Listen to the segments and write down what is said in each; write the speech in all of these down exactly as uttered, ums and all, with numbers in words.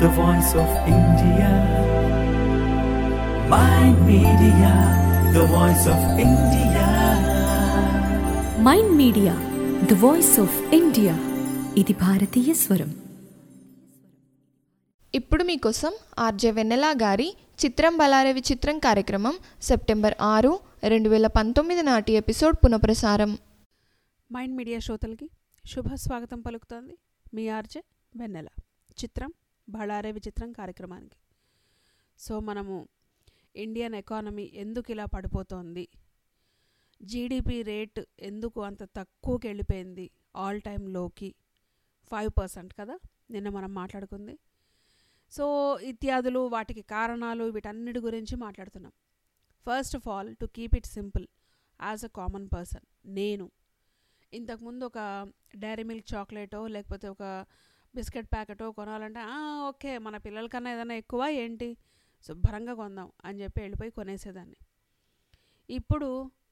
the voice of India. Mind Media, the voice of India. Mind media the voice of India. ఇది భారతీయ స్వరం. ఇప్పుడు మీకోసం RJ వెన్నెల గారి చిత్రం బలారే విచిత్రం కార్యక్రమం సెప్టెంబర్ ఆరు రెండు వేల పంతొమ్మిది నాటి ఎపిసోడ్ పునఃప్రసారం. మైండ్ మీడియా శ్రోతలకి శుభ స్వాగతం పలుకుతోంది మీ ఆర్జే వెన్నెల చిత్రం బలారే విచిత్రం కార్యక్రమానికి. సో మనము ఇండియన్ ఎకానమీ ఎందుకు ఇలా పడిపోతోంది, జీడిపి రేట్ ఎందుకు అంత తక్కువకి వెళ్ళిపోయింది, ఆల్ టైమ్ లోకి ఫైవ్ పర్సెంట్ కదా నిన్న మనం మాట్లాడుకుంది. సో ఇత్యాదులు వాటికి కారణాలు వీటన్నిటి గురించి మాట్లాడుతున్నాం. First of all, to keep it simple, as a common person, నేను ఇంతకుముందు ఒక డైరీ మిల్క్ చాక్లెటో లేకపోతే ఒక బిస్కెట్ ప్యాకెటో కొనాలంటే ఓకే మన పిల్లలకన్నా ఏదైనా ఎక్కువ ఏంటి శుభ్రంగా కొందాం అని చెప్పి వెళ్ళిపోయి కొనేసేదాన్ని. ఇప్పుడు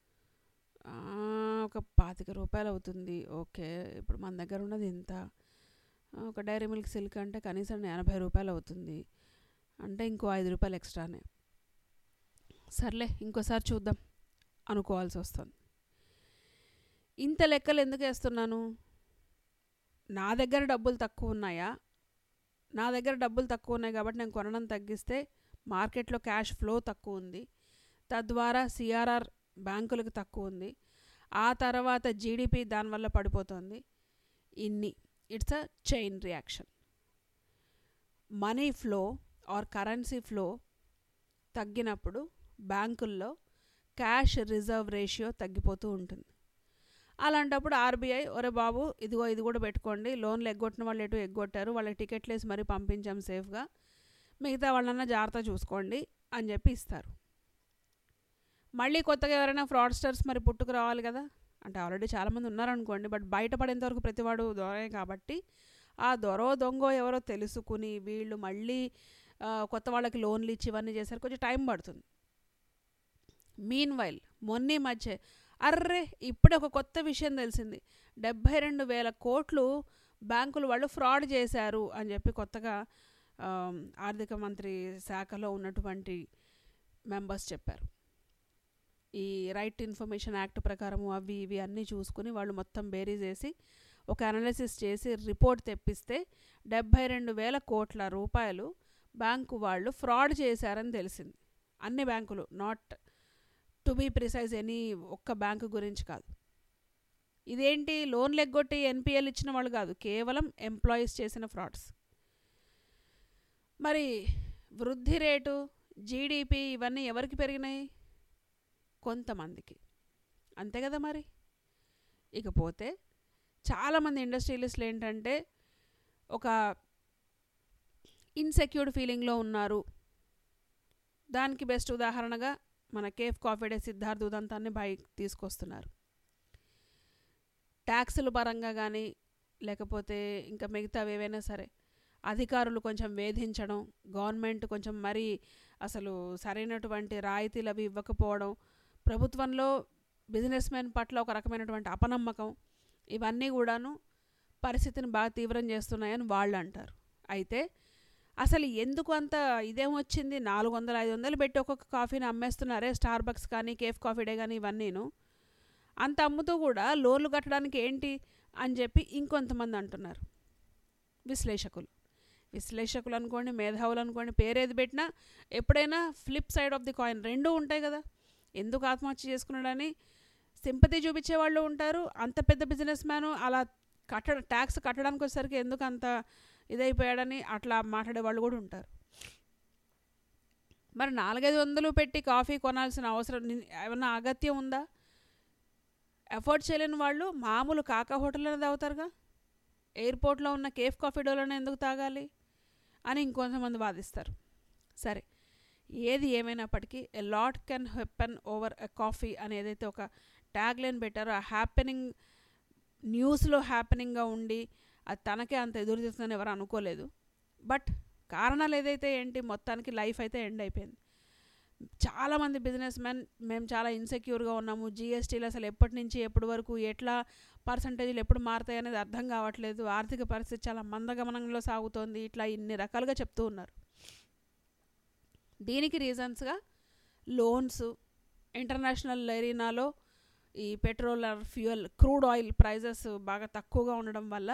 ఒక పాతిక రూపాయలు అవుతుంది, ఓకే ఇప్పుడు మన దగ్గర ఉన్నది ఇంత. ఒక డైరీ మిల్క్ సిల్క్ అంటే కనీసం ఎనభై రూపాయలు అవుతుంది, అంటే ఇంకో ఐదు రూపాయలు ఎక్స్ట్రానే. సర్లే ఇంకోసారి చూద్దాం అనుకోవాల్సి వస్తుంది. ఇంత లెక్కలు ఎందుకు వేస్తున్నాను? నా దగ్గర డబ్బులు తక్కువ ఉన్నాయా? నా దగ్గర డబ్బులు తక్కువ ఉన్నాయి కాబట్టి నేను కొనడం తగ్గిస్తే మార్కెట్లో క్యాష్ ఫ్లో తక్కువ ఉంది, తద్వారా సిఆర్ఆర్ బ్యాంకులకు తక్కువ ఉంది, ఆ తర్వాత జీడిపి దానివల్ల పడిపోతుంది. ఇన్ని it's a chain reaction. Money flow or currency flow తగ్గినప్పుడు బ్యాంకుల్లో క్యాష్ రిజర్వ్ రేషియో తగ్గిపోతూ ఉంటుంది. అలాంటప్పుడు ఆర్బీఐ ఒరే బాబు ఇదిగో ఇది కూడా పెట్టుకోండి, లోన్లు ఎగ్గొట్టిన వాళ్ళు ఎటు ఎగ్గొట్టారు, వాళ్ళకి టికెట్లు వేసి మరీ పంపించాం సేఫ్గా, మిగతా వాళ్ళన్నా జాగ్రత్త చూసుకోండి అని చెప్పి ఇస్తారు. మళ్ళీ కొత్తగా ఎవరైనా ఫ్రాడ్స్టర్స్ మరి పుట్టుకు రావాలి కదా, అంటే ఆల్రెడీ చాలామంది ఉన్నారనుకోండి, బట్ బయటపడేంతవరకు ప్రతివాడు దొరే కాబట్టి ఆ దొరో దొంగో ఎవరో తెలుసుకుని వీళ్ళు మళ్ళీ కొత్త వాళ్ళకి లోన్లు ఇచ్చి ఇవన్నీ చేశారు, కొంచెం టైం పడుతుంది. మీన్ వైల్ మొన్నీ మధ్య అర్రే ఇప్పుడే ఒక కొత్త విషయం తెలిసింది, డెబ్భై రెండు వేల కోట్లు బ్యాంకులు వాళ్ళు ఫ్రాడ్ చేశారు అని చెప్పి కొత్తగా ఆర్థిక మంత్రి శాఖలో ఉన్నటువంటి మెంబర్స్ చెప్పారు. ఈ రైట్ ఇన్ఫర్మేషన్ యాక్ట్ ప్రకారము అవి ఇవి అన్నీ చూసుకుని వాళ్ళు మొత్తం బేరీ చేసి ఒక అనాలిసిస్ చేసి రిపోర్ట్ తెప్పిస్తే డెబ్భై రెండు వేల కోట్ల రూపాయలు బ్యాంకు వాళ్ళు ఫ్రాడ్ చేశారని తెలిసింది. అన్ని బ్యాంకులు, not to be precise any ఒక్క బ్యాంకు గురించి కాదు. ఇదేంటి లోన్లు ఎగ్గొట్టి ఎన్పిఎల్ ఇచ్చిన వాళ్ళు కాదు, కేవలం ఎంప్లాయీస్ చేసిన ఫ్రాడ్స్. మరి వృద్ధి రేటు, జీడిపి ఇవన్నీ ఎవరికి పెరిగినాయి? కొంతమందికి, అంతే కదా మరి. ఇకపోతే చాలామంది ఇండస్ట్రియలిస్టులు ఏంటంటే ఒక ఇన్సెక్యూర్డ్ ఫీలింగ్లో ఉన్నారు. దానికి బెస్ట్ ఉదాహరణగా మన కేఫ్ కాఫీ డే సిద్ధార్థ్ ఉదంతాన్ని బయట తీసుకొస్తున్నారు. ట్యాక్సుల పరంగా కానీ లేకపోతే ఇంకా మిగతావి ఏవైనా సరే అధికారులు కొంచెం వేధించడం, గవర్నమెంట్ కొంచెం మరీ అసలు సరైనటువంటి రాయితీలు అవి ఇవ్వకపోవడం, ప్రభుత్వంలో బిజినెస్ మెన్ పట్ల ఒక రకమైనటువంటి అపనమ్మకం, ఇవన్నీ కూడాను పరిస్థితిని బాగా తీవ్రం చేస్తున్నాయని వాళ్ళు అంటారు. అయితే అసలు ఎందుకు అంత ఇదేం వచ్చింది, నాలుగు వందలు ఐదు వందలు పెట్టి ఒక్కొక్క కాఫీని అమ్మేస్తున్నారే స్టార్ బక్స్ కానీ కేఫ్ కాఫీ డే కానీ ఇవన్నీను, అంత అమ్ముతూ కూడా లోన్లు కట్టడానికి ఏంటి అని చెప్పి ఇంకొంతమంది అంటున్నారు. విశ్లేషకులు విశ్లేషకులు అనుకోండి, మేధావులు అనుకోండి, పేరేది పెట్టినా ఎప్పుడైనా flip side of the coin రెండూ ఉంటాయి కదా. ఎందుకు ఆత్మహత్య చేసుకున్నాడని సింపతి చూపించే వాళ్ళు ఉంటారు, అంత పెద్ద బిజినెస్ మ్యాను అలా కట్ట ట్యాక్స్ కట్టడానికి వచ్చేసరికి ఎందుకు అంత ఇదైపోయాడని అట్లా మాట్లాడే వాళ్ళు కూడా ఉంటారు. మరి నాలుగైదు వందలు పెట్టి కాఫీ కొనాల్సిన అవసరం ఏమన్నా అగత్యం ఉందా? ఎఫోర్డ్ చేయలేని వాళ్ళు మామూలు కాకా హోటల్లోనే తాగుతారుగా, ఎయిర్పోర్ట్లో ఉన్న కేఫ్ కాఫీ డోలోనే ఎందుకు తాగాలి అని ఇంకొంతమంది వాదిస్తారు. సరే, ఏది ఏమైనప్పటికీ a lot can happen over a coffee అని ఏదైతే ఒక ట్యాగ్ లైన్ పెట్టారో, ఆ హ్యాపెనింగ్ న్యూస్లో హ్యాపెనింగ్గా ఉండి అది తనకే అంత ఎదురు చూస్తుందని ఎవరు అనుకోలేదు. బట్ కారణాలు ఏదైతే ఏంటి, మొత్తానికి లైఫ్ అయితే ఎండ్ అయిపోయింది. చాలామంది బిజినెస్ మ్యాన్ మేము చాలా ఇన్సెక్యూర్గా ఉన్నాము, జిఎస్టీలు అసలు ఎప్పటి నుంచి ఎప్పటి వరకు ఎట్లా పర్సంటేజ్లు ఎప్పుడు మారుతాయి అనేది అర్థం కావట్లేదు, ఆర్థిక పరిస్థితి చాలా మందగమనంలో సాగుతోంది, ఇట్లా ఇన్ని రకాలుగా చెప్తూ ఉన్నారు. దీనికి రీజన్స్గా లోన్స్, ఇంటర్నేషనల్ ఎరీనాలో ఈ petrol or fuel crude oil prices బాగా తక్కువగా ఉండడం వల్ల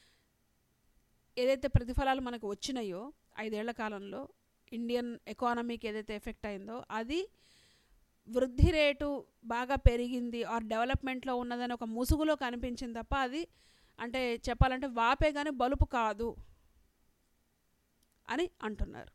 ఏదైతే ప్రతిఫలాలు మనకు వచ్చినాయో ఐదేళ్ల కాలంలో ఇండియన్ ఎకానమీకి ఏదైతే ఎఫెక్ట్ అయిందో అది వృద్ధి రేటు బాగా పెరిగింది ఆర్ డెవలప్మెంట్లో ఉన్నదని ఒక ముసుగులో కనిపించింది తప్ప అది అంటే చెప్పాలంటే వాపే కానీ బలుపు కాదు అని అంటున్నారు.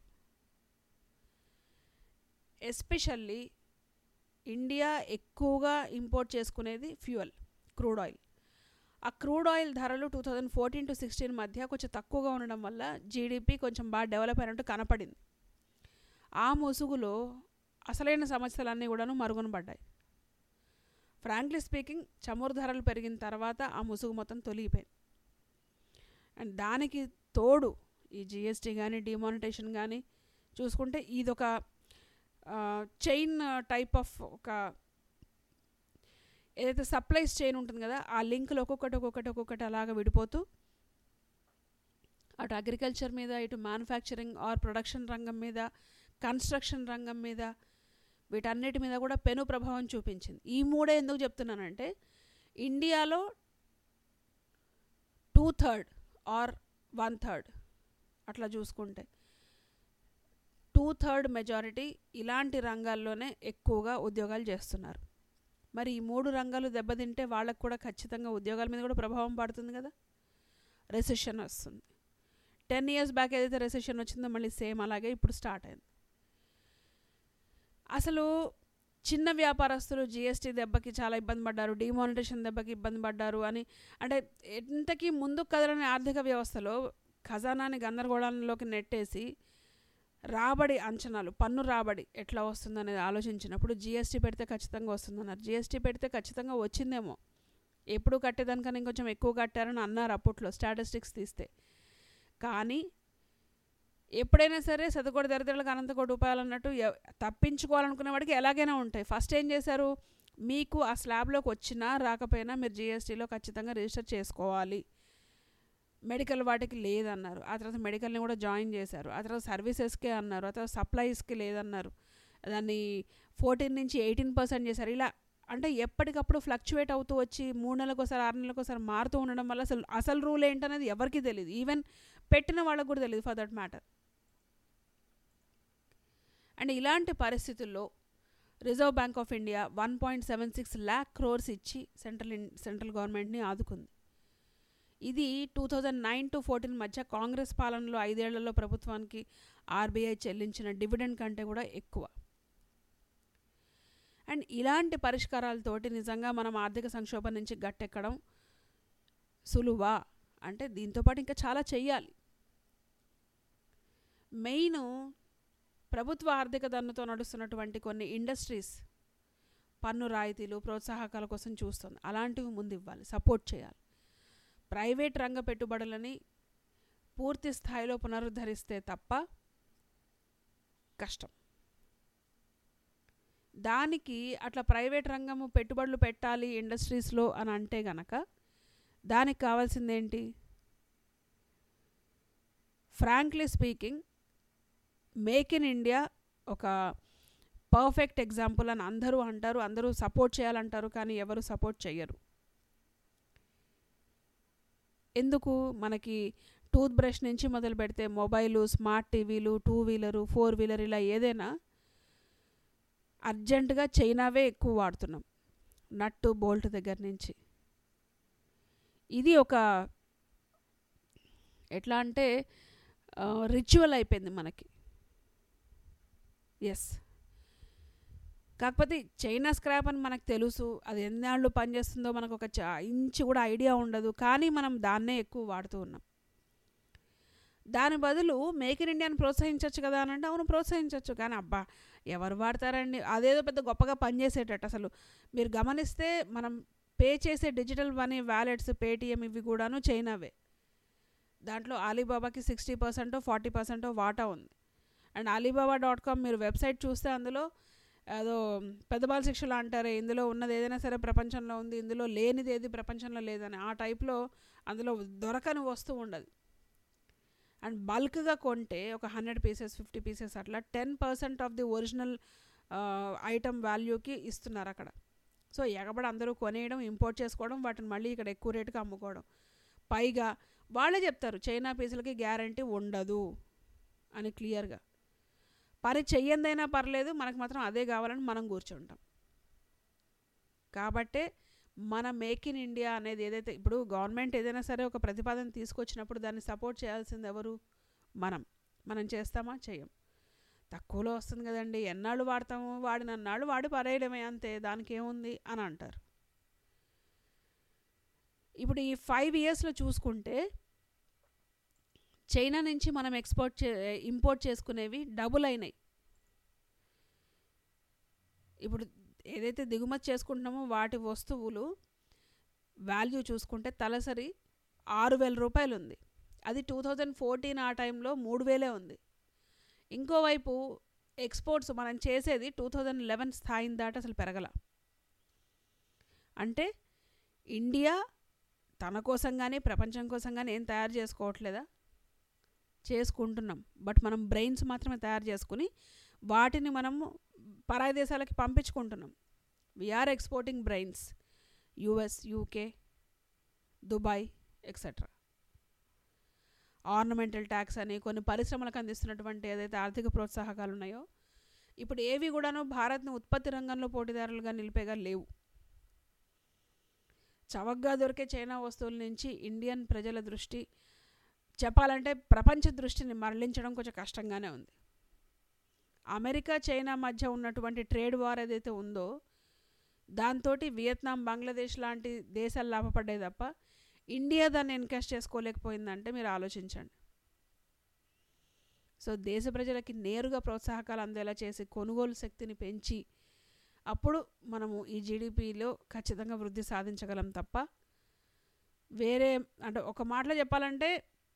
ఎస్పెషల్లీ ఇండియా ఎక్కువగా ఇంపోర్ట్ చేసుకునేది ఫ్యూయల్ క్రూడ్ ఆయిల్. ఆ క్రూడ్ ఆయిల్ ధరలు two thousand fourteen to sixteen మధ్య కొంచెం తక్కువగా ఉండడం వల్ల జీడిపి కొంచెం బాగా డెవలప్ అయినట్టు కనపడింది. ఆ ముసుగులో అసలైన సమస్యలన్నీ కూడాను మరుగున పడ్డాయి. ఫ్రాంక్లీ స్పీకింగ్ చమురు ధరలు పెరిగిన తర్వాత ఆ ముసుగు మొత్తం తొలిగిపోయింది. అండ్ దానికి తోడు ఈ జిఎస్టీ కానీ డిమానిటేషన్ కానీ చూసుకుంటే ఇదొక చైన్ టైప్ ఆఫ్ ఒక ఏదైతే సప్లైస్ చైన్ ఉంటుంది కదా ఆ లింకులు ఒక్కొక్కటి ఒక్కొక్కటి ఒక్కొక్కటి అలాగ విడిపోతూ అటు అగ్రికల్చర్ మీద, ఇటు మ్యానుఫ్యాక్చరింగ్ ఆర్ ప్రొడక్షన్ రంగం మీద, కన్స్ట్రక్షన్ రంగం మీద, వీటన్నిటి మీద కూడా పెను ప్రభావం చూపించింది. ఈ మూడే ఎందుకు చెప్తున్నానంటే ఇండియాలో two third or one third అట్లా చూసుకుంటే టూ థర్డ్ మెజారిటీ ఇలాంటి రంగాల్లోనే ఎక్కువగా ఉద్యోగాలు చేస్తున్నారు. మరి ఈ మూడు రంగాలు దెబ్బతింటే వాళ్ళకు కూడా ఖచ్చితంగా ఉద్యోగాల మీద కూడా ప్రభావం పడుతుంది కదా, రెసెషన్ వస్తుంది. టెన్ ఇయర్స్ బ్యాక్ ఏదైతే రెసెషన్ వచ్చిందో మళ్ళీ సేమ్ అలాగే ఇప్పుడు స్టార్ట్ అయింది. అసలు చిన్న వ్యాపారస్తులు జిఎస్టీ దెబ్బకి చాలా ఇబ్బంది పడ్డారు, డిమానిటేషన్ దెబ్బకి ఇబ్బంది పడ్డారు అని అంటే ఎంతకీ ముందుకు కదలని ఆర్థిక వ్యవస్థలో ఖజానాని గందరగోళంలోకి నెట్టేసి రాబడి అంచనాలు, పన్ను రాబడి ఎట్లా వస్తుందనేది ఆలోచించినప్పుడు జిఎస్టీ పెడితే ఖచ్చితంగా వస్తుందన్నారు. జిఎస్టీ పెడితే ఖచ్చితంగా వచ్చిందేమో, ఎప్పుడు కట్టేదానికన్నా ఇంకొంచెం ఎక్కువ కట్టారని అన్నారు అప్పట్లో స్టాటిస్టిక్స్ తీస్తే. కానీ ఎప్పుడైనా సరే శతకోటి దరిద్రులకు అనంత కోటి రూపాయలు అన్నట్టు తప్పించుకోవాలనుకునే వాడికి ఎలాగైనా ఉంటాయి. ఫస్ట్ ఏం చేశారు, మీకు ఆ స్లాబ్లోకి వచ్చినా రాకపోయినా మీరు జిఎస్టీలో ఖచ్చితంగా రిజిస్టర్ చేసుకోవాలి. మెడికల్ వాటికి లేదన్నారు, ఆ తర్వాత మెడికల్ని కూడా జాయిన్ చేశారు, ఆ తర్వాత సర్వీసెస్కే అన్నారు, ఆ తర్వాత సప్లైస్కి లేదన్నారు, దాన్ని ఫోర్టీన్ నుంచి ఎయిటీన్ పర్సెంట్ చేశారు. ఇలా అంటే ఎప్పటికప్పుడు ఫ్లక్చువేట్ అవుతూ వచ్చి మూడు నెలలకు ఒకసారి ఆరు నెలలకు ఒకసారి మారుతూ ఉండడం వల్ల అసలు అసలు రూల్ ఏంటనేది ఎవరికీ తెలియదు, ఈవెన్ పెట్టిన వాళ్ళకు కూడా తెలియదు ఫర్ దట్ మ్యాటర్. అండ్ ఇలాంటి పరిస్థితుల్లో Reserve Bank of India one point seven six lakh crores ఇచ్చి సెంట్రల్ సెంట్రల్ గవర్నమెంట్ని ఆదుకుంది. ఇది two thousand nine to fourteen మధ్య కాంగ్రెస్ పాలనలో ఐదేళ్లలో ప్రభుత్వానికి ఆర్బీఐ చెల్లించిన డివిడెండ్ కంటే కూడా ఎక్కువ. అండ్ ఇలాంటి పరిష్కారాలతోటి నిజంగా మనం ఆర్థిక సంక్షోభం నుంచి గట్టెక్కడం సులువా అంటే దీంతోపాటు ఇంకా చాలా చెయ్యాలి. మెయిన్ ప్రభుత్వ ఆర్థిక దన్నుతో నడుస్తున్నటువంటి కొన్ని ఇండస్ట్రీస్ పన్ను రాయితీలు, ప్రోత్సాహకాల కోసం చూస్తుంది. అలాంటివి ముందు ఇవ్వాలి, సపోర్ట్ చేయాలి. ప్రైవేట్ రంగ పెట్టుబడులని పూర్తి స్థాయిలో పునరుద్ధరిస్తే తప్ప కష్టం. దానికి అట్లా ప్రైవేట్ రంగము పెట్టుబడులు పెట్టాలి ఇండస్ట్రీస్లో అని అంటే గనక దానికి కావాల్సిందేంటి? Frankly speaking make in India ఒక పర్ఫెక్ట్ ఎగ్జాంపుల్ అని అందరూ అంటారు, అందరూ సపోర్ట్ చేయాలంటారు, కానీ ఎవరు సపోర్ట్ చేయరు. ఎందుకు? మనకి టూత్ బ్రష్ నుంచి మొదలు పెడితే మొబైలు, స్మార్ట్ టీవీలు, టూ వీలరు, ఫోర్ వీలర్ ఇలా ఏదైనా అర్జెంటుగా చైనావే ఎక్కువ వాడుతున్నాం, నట్టు బోల్ట్ దగ్గర నుంచి. ఇది ఒక ఎట్లా అంటే రిచువల్ అయిపోయింది మనకి. ఎస్, కాకపోతే చైనా స్క్రాప్ అని మనకు తెలుసు, అది ఎన్నాళ్ళు పనిచేస్తుందో మనకు ఒక ఇంచు కూడా ఐడియా ఉండదు, కానీ మనం దాన్నే ఎక్కువ వాడుతూ ఉన్నాం. దాని బదులు మేక్ ఇన్ ఇండియాని ప్రోత్సహించవచ్చు కదా అని అంటే అవును ప్రోత్సహించవచ్చు, కానీ అబ్బా ఎవరు వాడతారండి, అదేదో పెద్ద గొప్పగా పనిచేసేటట్టు. అసలు మీరు గమనిస్తే మనం పే చేసే డిజిటల్ మనీ వ్యాలెట్స్, పేటిఎం ఇవి కూడాను చైనావే. దాంట్లో ఆలీబాబాకి సిక్స్టీ పర్సెంటో ఫార్టీ పర్సెంటో వాటా ఉంది. అండ్ అలీబాబా డాట్ కామ్ మీరు వెబ్సైట్ చూస్తే అందులో అదో పెద్దబాల శిక్షలు అంటారే, ఇందులో ఉన్నది ఏదైనా సరే ప్రపంచంలో ఉంది, ఇందులో లేనిది ఏది ప్రపంచంలో లేదని ఆ టైప్లో అందులో దొరకని వస్తువు ఉండదు. అండ్ బల్క్గా కొంటే ఒక హండ్రెడ్ పీసెస్ ఫిఫ్టీ పీసెస్ అట్లా ten percent of the original item వాల్యూకి ఇస్తున్నారు అక్కడ. సో ఎగబడి అందరూ కొనేయడం, ఇంపోర్ట్ చేసుకోవడం, వాటిని మళ్ళీ ఇక్కడ ఎక్కువ రేటుకి అమ్ముకోవడం. పైగా వాళ్ళే చెప్తారు చైనా పీసులకి గ్యారంటీ ఉండదు అని క్లియర్గా. పని చెయ్యందైనా పర్లేదు, మనకు మాత్రం అదే కావాలని మనం కూర్చుంటాం. కాబట్టే మన మేక్ ఇన్ ఇండియా అనేది ఏదైతే ఇప్పుడు గవర్నమెంట్ ఏదైనా సరే ఒక ప్రతిపాదన తీసుకొచ్చినప్పుడు దాన్ని సపోర్ట్ చేయాల్సింది ఎవరు? మనం. మనం చేస్తామా? చెయ్యం. తక్కువలో వస్తుంది కదండి, ఎన్నాళ్ళు వాడతాము, వాడినన్నాళ్ళు వాడి పరేయడమే అంతే, దానికి ఏముంది అని అంటారు. ఇప్పుడు ఈ ఫైవ్ ఇయర్స్లో చూసుకుంటే చైనా నుంచి మనం ఎక్స్పోర్ట్ చే ఇంపోర్ట్ చేసుకునేవి డబుల్ అయినాయి. ఇప్పుడు ఏదైతే దిగుమతి చేసుకుంటున్నామో వాటి వస్తువులు వాల్యూ చూసుకుంటే తలసరి ఆరు వేల రూపాయలు ఉంది. అది టూ థౌజండ్ ఫోర్టీన్ ఆ టైంలో మూడు వేలే ఉంది. ఇంకోవైపు ఎక్స్పోర్ట్స్ మనం చేసేది టూ థౌజండ్ లెవెన్ స్థాయిని దాటి అసలు పెరగల. అంటే ఇండియా తన కోసం కానీ ప్రపంచం కోసం కానీ ఏం తయారు చేసుకోవట్లేదా? చేసుకుంటున్నాం. బట్ మనం బ్రెయిన్స్ మాత్రమే తయారు చేసుకుని వాటిని మనము పరాయి దేశాలకి పంపించుకుంటున్నాం. We're exporting brains. US, UK, Dubai etcetera. Ornamental tax అని కొన్ని పరిశ్రమలకు అందిస్తున్నటువంటి ఏదైతే ఆర్థిక ప్రోత్సాహకాలు ఉన్నాయో ఇప్పుడు ఏవి కూడాను భారత్ను ఉత్పత్తి రంగంలో పోటీదారులుగా నిలిపేగా లేవు. చవకగా దొరికే చైనా వస్తువుల నుంచి ఇండియన్ ప్రజల దృష్టి చెప్పాలంటే ప్రపంచ దృష్టిని మరలించడం కొంచెం కష్టంగానే ఉంది. అమెరికా చైనా మధ్య ఉన్నటువంటి ట్రేడ్ వార్ ఏదైతే ఉందో దాంతో వియత్నాం, బంగ్లాదేశ్ లాంటి దేశాలు లాభపడ్డాయి తప్ప ఇండియా దాన్ని ఎన్కాష్ చేసుకోలేకపోయిందంటే మీరు ఆలోచించండి. సో దేశ ప్రజలకి నేరుగా ప్రోత్సాహకాలు అందేలా చేసి కొనుగోలు శక్తిని పెంచి అప్పుడు మనము ఈ జీడిపిలో ఖచ్చితంగా వృద్ధి సాధించగలం తప్ప వేరే అంటే ఒక మాటలో చెప్పాలంటే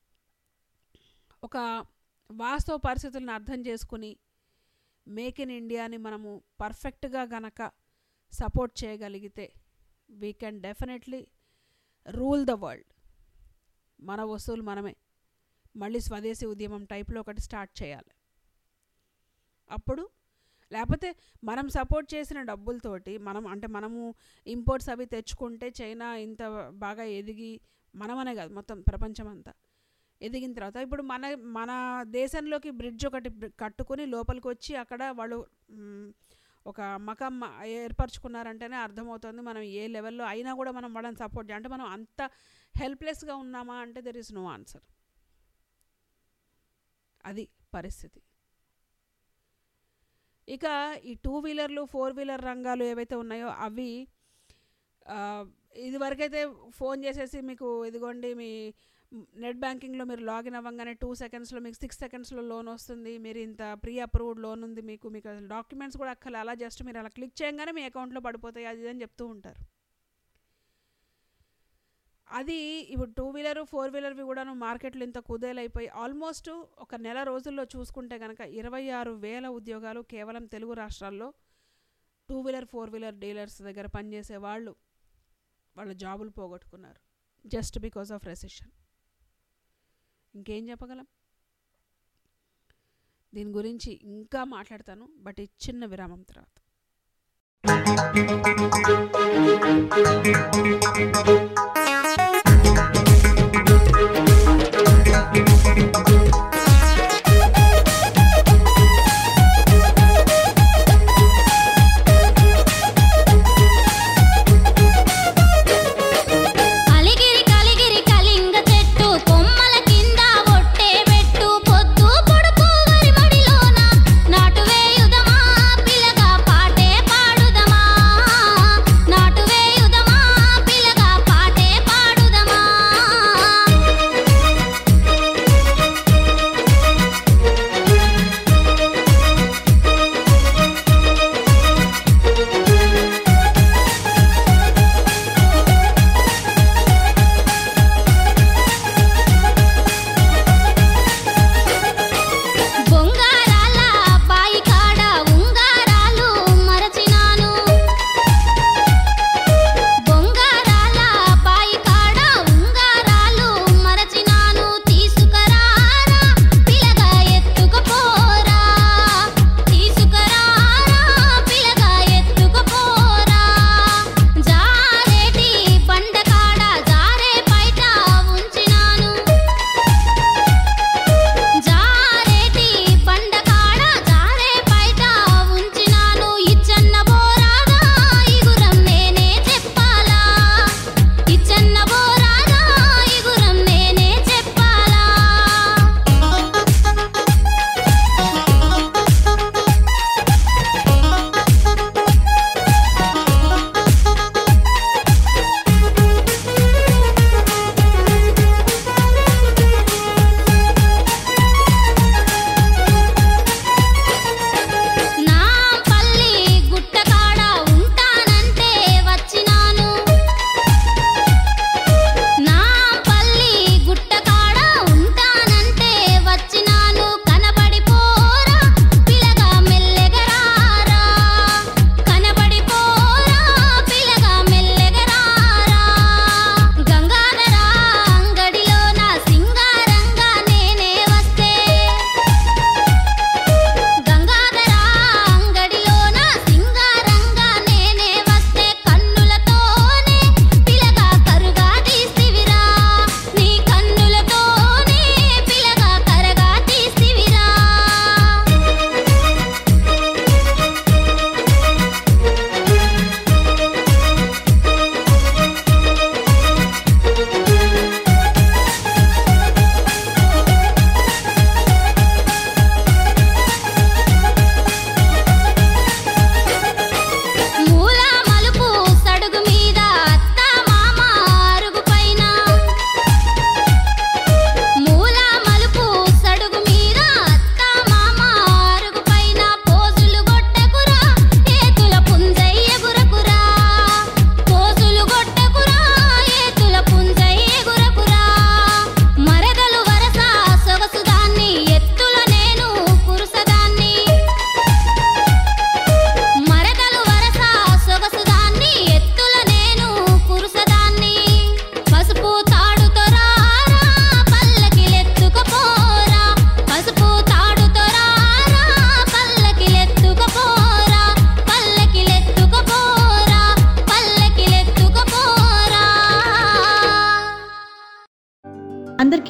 ఒక వాస్తవ పరిస్థితులను అర్థం చేసుకుని మేక్ ఇన్ ఇండియాని మనము పర్ఫెక్ట్గా గనక సపోర్ట్ చేయగలిగితే we can definitely rule the world. మన వస్తువులు మనమే మళ్ళీ స్వదేశీ ఉద్యమం టైప్లో ఒకటి స్టార్ట్ చేయాలి. అప్పుడు లేకపోతే మనం సపోర్ట్ చేసిన డబ్బులతోటి మనం అంటే మనము ఇంపోర్ట్స్ అవి తెచ్చుకుంటే చైనా ఇంత బాగా ఎదిగి మనమనే కాదు మొత్తం ప్రపంచం అంతా ఎదిగిన తర్వాత ఇప్పుడు మన మన దేశంలోకి బ్రిడ్జ్ ఒకటి కట్టుకుని లోపలికి వచ్చి అక్కడ వాళ్ళు ఒక మకం ఏర్పరచుకున్నారంటేనే అర్థమవుతుంది మనం ఏ లెవెల్లో అయినా కూడా మనం వాళ్ళని సపోర్ట్ చేయాలి. అంటే మనం అంత హెల్ప్లెస్గా ఉన్నామా అంటే దెర్ ఇస్ నో ఆన్సర్. అది పరిస్థితి. ఇక ఈ టూ వీలర్లు ఫోర్ వీలర్ రంగాలు ఏవైతే ఉన్నాయో అవి ఇదివరకైతే ఫోన్ చేసేసి మీకు ఇదిగోండి మీ నెట్ బ్యాంకింగ్లో మీరు లాగిన్ అవ్వగానే టూ సెకండ్స్లో మీకు సిక్స్ సెకండ్స్లో లోన్ వస్తుంది, మీరు ఇంత ప్రీ అప్రూవ్డ్ లోన్ ఉంది మీకు మీకు అసలు డాక్యుమెంట్స్ కూడా అక్కల అలా జస్ట్ మీరు అలా క్లిక్ చేయగానే మీ అకౌంట్లో పడిపోతాయి అది అని చెప్తూ ఉంటారు. అది ఇప్పుడు టూ వీలర్ ఫోర్ వీలర్వి కూడాను మార్కెట్లు ఇంత కుదేలైపోయి ఆల్మోస్ట్ ఒక నెల రోజుల్లో చూసుకుంటే కనుక ఇరవై ఆరు వేల ఉద్యోగాలు కేవలం తెలుగు రాష్ట్రాల్లో two wheeler four wheeler dealers దగ్గర పనిచేసే వాళ్ళు వాళ్ళ జాబులు పోగొట్టుకున్నారు జస్ట్ బికాస్ ఆఫ్ రెసిషన్. ఇంకేం చెప్పగలం? దీని గురించి ఇంకా మాట్లాడతాను బట్ ఈ చిన్న విరామం తర్వాత.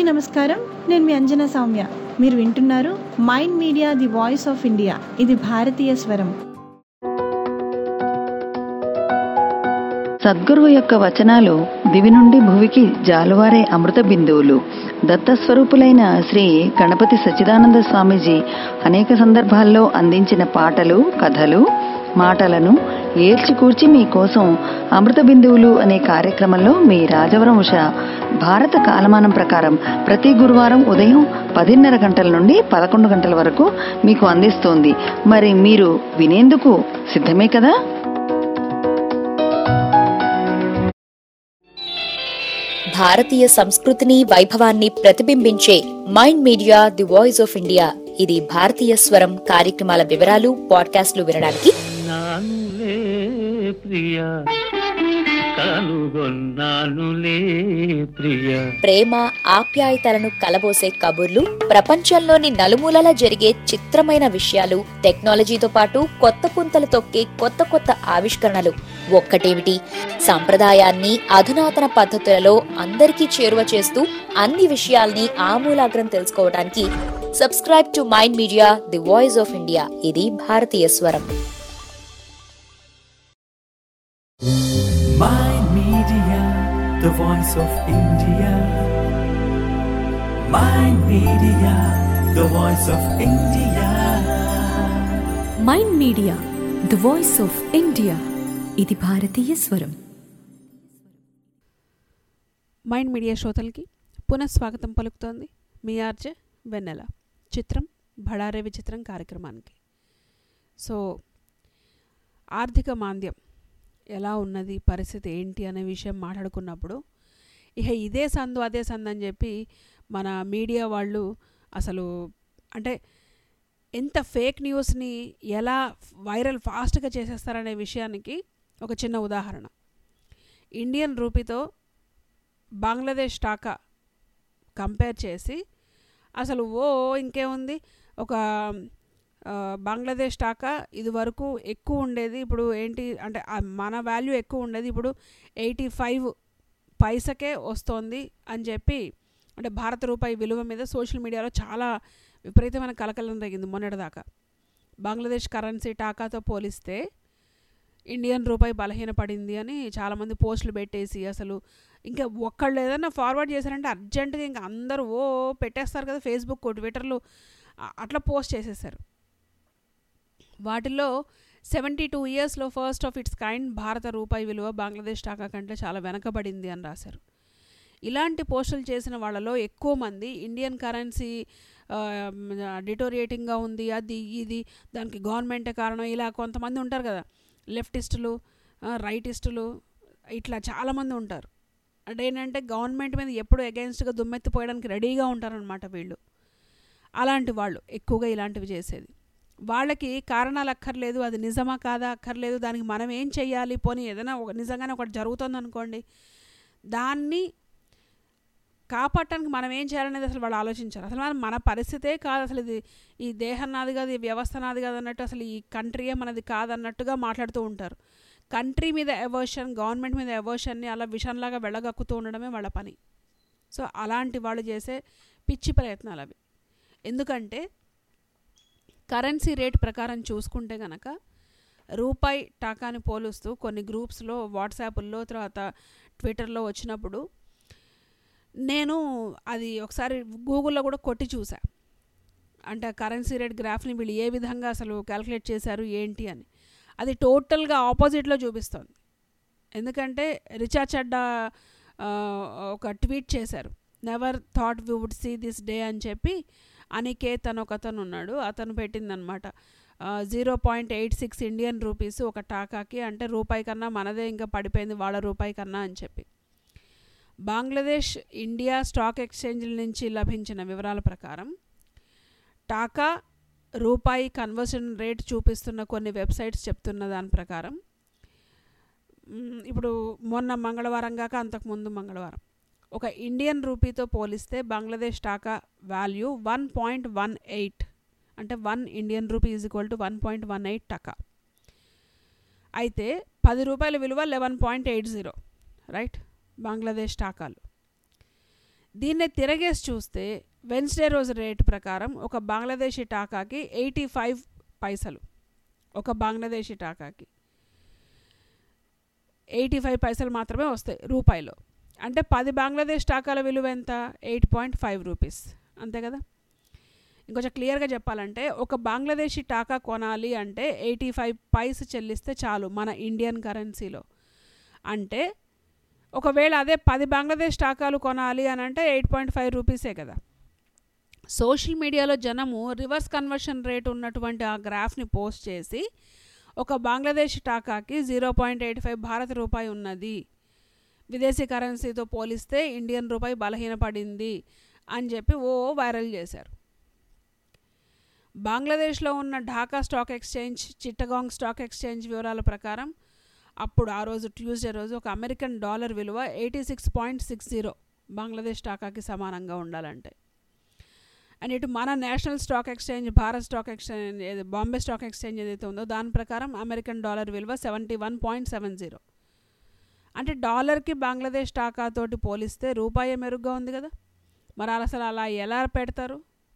నమస్కారం, నేను మీ అంజనా సౌమ్య. మీరు వింటున్నారు Mind Media the voice of India. ఇది భారతీయ స్వరం. సద్గురువు యొక్క వచనాలు దివి నుండి భువికి జాలువారే అమృత బిందువులు. దత్తస్వరూపులైన శ్రీ గణపతి సచ్చిదానంద స్వామీజీ అనేక సందర్భాల్లో అందించిన పాటలు, కథలు, మాటలను ఏల్చికూర్చి మీకోసం అమృత బిందువులు అనే కార్యక్రమంలో మీ రాజవరం ఉష భారత కాలమానం ప్రకారం ప్రతి గురువారం ఉదయం పదిన్నర గంటల నుండి పదకొండు గంటల వరకు మీకు అందిస్తోంది. మరి మీరు వినేందుకు సిద్ధమే కదా? భారతీయ సంస్కృతిని, వైభవాన్ని ప్రతిబింబించే Mind Media the voice of India. ఇది భారతీయ స్వరం కార్యక్రమాల వివరాలు, పాడ్కాస్ట్లు వినడానికి నానులే ప్రియా కనుగొన్నానులే ప్రియా. ప్రేమ, ఆప్యాయతలను కలబోసే కబుర్లు, ప్రపంచంలోని నలుమూలలా జరిగే చిత్రమైన విషయాలు, టెక్నాలజీతో పాటు కొత్త పుంతలు తొక్కే కొత్త కొత్త ఆవిష్కరణలు. ఒక్కటేమిటి, సంప్రదాయాన్ని అధునాతన పద్ధతులలో అందరికీ చేరువ చేస్తూ అన్ని విషయాల్ని ఆమూలాగ్రం తెలుసుకోవడానికి subscribe to Mind Media the voice of India. ఇది భారతీయ స్వరం. Mind Media, the voice of India. Mind Media, the voice of India. Mind media the voice of India. ఇది భారతీయ స్వరం. మైండ్ మీడియా శ్రోతలకి పునఃస్వాగతం పలుకుతోంది మీ ఆర్జే వెన్నెల. చిత్రం భడారే విచిత్రం కార్యక్రమానికి. సో ఆర్థిక మాంద్యం ఎలా ఉన్నది, పరిస్థితి ఏంటి అనే విషయం మాట్లాడుకున్నప్పుడు ఇక ఇదే సందు అదే సందు అని చెప్పి మన మీడియా వాళ్ళు అసలు అంటే ఎంత ఫేక్ న్యూస్ని ఎలా వైరల్ ఫాస్ట్గా చేసేస్తారనే విషయానికి ఒక చిన్న ఉదాహరణ. ఇండియన్ రూపీతో బంగ్లాదేశ్ టాకా కంపేర్ చేసి అసలు ఓ ఇంకేముంది, ఒక బంగ్లాదేశ్ టాకా ఇది వరకు ఎక్కువ ఉండేది, ఇప్పుడు ఏంటి అంటే మన వాల్యూ ఎక్కువ ఉండేది, ఇప్పుడు ఎయిటీ ఫైవ్ పైసకే వస్తోంది అని చెప్పి అంటే భారత రూపాయి విలువ మీద సోషల్ మీడియాలో చాలా విపరీతమైన కలకలం తగ్గింది మొన్నటిదాకా. బంగ్లాదేశ్ కరెన్సీ టాకాతో పోలిస్తే ఇండియన్ రూపాయి బలహీనపడింది అని చాలామంది పోస్టులు పెట్టేసి అసలు ఇంకా ఒక్కళ్ళు ఏదైనా ఫార్వర్డ్ చేశారంటే అర్జెంటుగా ఇంకా అందరూ ఓ పెట్టేస్తారు కదా, ఫేస్బుక్, ట్విట్టర్లు అట్లా పోస్ట్ చేసేసారు. వాటిల్లో సెవెంటీ టూ ఇయర్స్లో ఫస్ట్ ఆఫ్ ఇట్స్ కైండ్ భారత రూపాయి విలువ బంగ్లాదేశ్ టాకా కంటే చాలా వెనకబడింది అని రాశారు. ఇలాంటి పోస్టులు చేసిన వాళ్ళలో ఎక్కువ మంది ఇండియన్ కరెన్సీ డిటోరియేటింగ్గా ఉంది, అది ఇది దానికి గవర్నమెంటే కారణం, ఇలా కొంతమంది ఉంటారు కదా లెఫ్టిస్టులు, రైటిస్టులు, ఇట్లా చాలామంది ఉంటారు. అంటే ఏంటంటే గవర్నమెంట్ మీద ఎప్పుడు అగెన్స్ట్గా దుమ్మెత్తిపోయడానికి రెడీగా ఉంటారనమాట వీళ్ళు. అలాంటి వాళ్ళు ఎక్కువగా ఇలాంటివి చేసేది. వాళ్ళకి కారణాలు అక్కర్లేదు, అది నిజమా కాదా అక్కర్లేదు, దానికి మనం ఏం చెయ్యాలి, పోనీ ఏదైనా ఒక నిజంగానే ఒకటి జరుగుతుంది అనుకోండి, దాన్ని కాపాడటానికి మనం ఏం చేయాలనేది అసలు వాళ్ళు ఆలోచించారు. అసలు మనం మన పరిస్థితే కాదు, అసలు ఇది ఈ దేహం నాది కాదు, ఈ వ్యవస్థ నాది కాదు అన్నట్టు, అసలు ఈ కంట్రీయే మనది కాదన్నట్టుగా మాట్లాడుతూ ఉంటారు. కంట్రీ మీద ఎవర్షన్, గవర్నమెంట్ మీద ఎవర్షన్ని అలా విషంలాగా వెళ్ళగక్కుతూ ఉండడమే వాళ్ళ పని. సో అలాంటి వాళ్ళు చేసే పిచ్చి ప్రయత్నాలు అవి. ఎందుకంటే కరెన్సీ రేట్ ప్రకారం చూసుకుంటే కనుక రూపాయి టాకాని పోలుస్తూ కొన్ని గ్రూప్స్లో, వాట్సాప్ల్లో, తర్వాత ట్విట్టర్లో వచ్చినప్పుడు నేను అది ఒకసారి గూగుల్లో కూడా కొట్టి చూసా. అంటే కరెన్సీ రేట్ గ్రాఫ్ని వీళ్ళు ఏ విధంగా అసలు క్యాల్కులేట్ చేశారు ఏంటి అని. అది టోటల్గా ఆపోజిట్లో చూపిస్తుంది. ఎందుకంటే రిచా చడ్డా ఒక ట్వీట్ చేశారు, never thought we would see this day అని చెప్పి. అనికేత్ అని ఒక అతను ఉన్నాడు, అతను పెట్టిందనమాట zero point eight six Indian rupees ఒక టాకాకి, అంటే రూపాయి కన్నా మనదే ఇంకా పడిపోయింది వాళ్ళ రూపాయి కన్నా అని చెప్పి. బంగ్లాదేశ్ ఇండియా స్టాక్ ఎక్స్చేంజ్ల నుంచి లభించిన వివరాల ప్రకారం టాకా రూపాయి కన్వర్షన్ రేట్ చూపిస్తున్న కొన్ని వెబ్సైట్స్ చెప్తున్న దాని ప్రకారం ఇప్పుడు మొన్న మంగళవారం కాక అంతకుముందు మంగళవారం ఒక ఇండియన్ రూపీతో పోలిస్తే Bangladesh taka value one point one eight, అంటే one Indian rupee is equal to one point one eight taka. అయితే పది రూపాయల విలువ eleven point eight zero right Bangladesh టాకాలు. దీన్నే తిరగేసి చూస్తే వెన్స్డే రోజు రేటు ప్రకారం ఒక బంగ్లాదేశీ టాకాకి ఎయిటీ ఫైవ్ పైసలు, ఒక బంగ్లాదేశీ టాకాకి ఎయిటీ ఫైవ్ పైసలు మాత్రమే వస్తాయి రూపాయిలో. అంటే పది బంగ్లాదేశ్ టాకాల విలువ ఎంత? ఎయిట్ పాయింట్ ఫైవ్ రూపీస్, అంతే కదా. ఇంకొంచెం క్లియర్గా చెప్పాలంటే ఒక బంగ్లాదేశీ టాకా కొనాలి అంటే ఎయిటీ ఫైవ్ పైస్ చెల్లిస్తే చాలు మన ఇండియన్ కరెన్సీలో. అంటే ఒకవేళ అదే పది బంగ్లాదేశ్ టాకాలు కొనాలి అని అంటే ఎయిట్ పాయింట్ ఫైవ్ రూపీసే కదా. సోషల్ మీడియాలో జనము రివర్స్ కన్వర్షన్ రేట్ ఉన్నటువంటి ఆ గ్రాఫ్ని పోస్ట్ చేసి ఒక బంగ్లాదేశ్ టాకాకి జీరో పాయింట్ ఎయిట్ ఫైవ్ భారత రూపాయి ఉన్నది, విదేశీ కరెన్సీతో పోలిస్తే ఇండియన్ రూపాయి బలహీనపడింది అని చెప్పి ఓ వైరల్ చేశారు. బంగ్లాదేశ్లో ఉన్న Dhaka stock exchange, Chittagong stock exchange వివరాల ప్రకారం అప్పుడు ఆ రోజు ట్యూస్డే రోజు ఒక అమెరికన్ డాలర్ విలువ eighty six point six zero Bangladesh టాకాకి సమానంగా ఉండాలంటే. అండ్ ఇటు మన national stock exchange, Bharat stock exchange, ఏది బాంబే స్టాక్ ఎక్స్చేంజ్ ఏదైతే ఉందో దాని ప్రకారం అమెరికన్ డాలర్ విలువ seventy one point seven zero. అంటే డాలర్కి బంగ్లాదేశ్ టాకాతోటి పోలిస్తే రూపాయి మెరుగ్గా ఉంది కదా. మరి అసలు అలా ఎలా పెడతారు?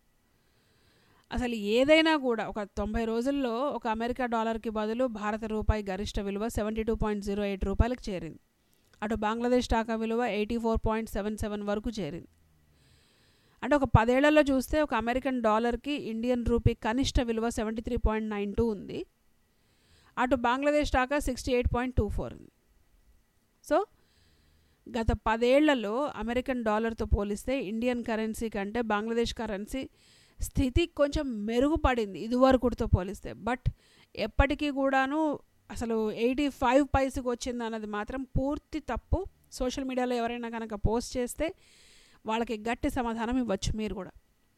అసలు ఏదైనా కూడా ఒక తొంభై రోజుల్లో ఒక అమెరికా డాలర్కి బదులు భారత రూపాయి గరిష్ట విలువ seventy two point zero eight రూపాయలకు చేరింది. అటు బంగ్లాదేశ్ టాకా విలువ eighty four point seven seven వరకు చేరింది. అంటే ఒక పదేళ్లలో చూస్తే ఒక అమెరికన్ డాలర్కి ఇండియన్ రూపీ కనిష్ట విలువ seventy three point nine two ఉంది. అటు Bangladesh taka sixty eight point two four ఉంది. సో గత పదేళ్లలో అమెరికన్ డాలర్తో పోలిస్తే ఇండియన్ కరెన్సీ కంటే బంగ్లాదేశ్ కరెన్సీ స్థితి కొంచెం మెరుగుపడింది ఇదివరకుతో పోలిస్తే. బట్ ఎప్పటికీ కూడాను అసలు ఎయిటీ ఫైవ్ పైసకి వచ్చింది అన్నది మాత్రం పూర్తి తప్పు. సోషల్ మీడియాలో ఎవరైనా కనుక పోస్ట్ చేస్తే వాళ్ళకి గట్టి సమాధానం ఇవ్వచ్చు మీరు కూడా.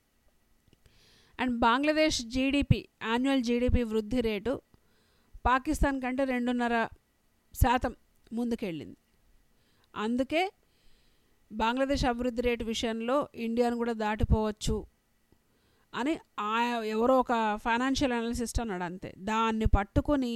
And Bangladesh GDP, annual GDP వృద్ధి రేటు పాకిస్తాన్ కంటే రెండున్నర శాతం ముందుకెళ్ళింది. అందుకే బంగ్లాదేశ్ అభివృద్ధి రేటు విషయంలో ఇండియాను కూడా దాటిపోవచ్చు అని ఆ ఎవరో ఒక ఫైనాన్షియల్ అనలిసిస్ట్ అన్నాడు అంతే. దాన్ని పట్టుకొని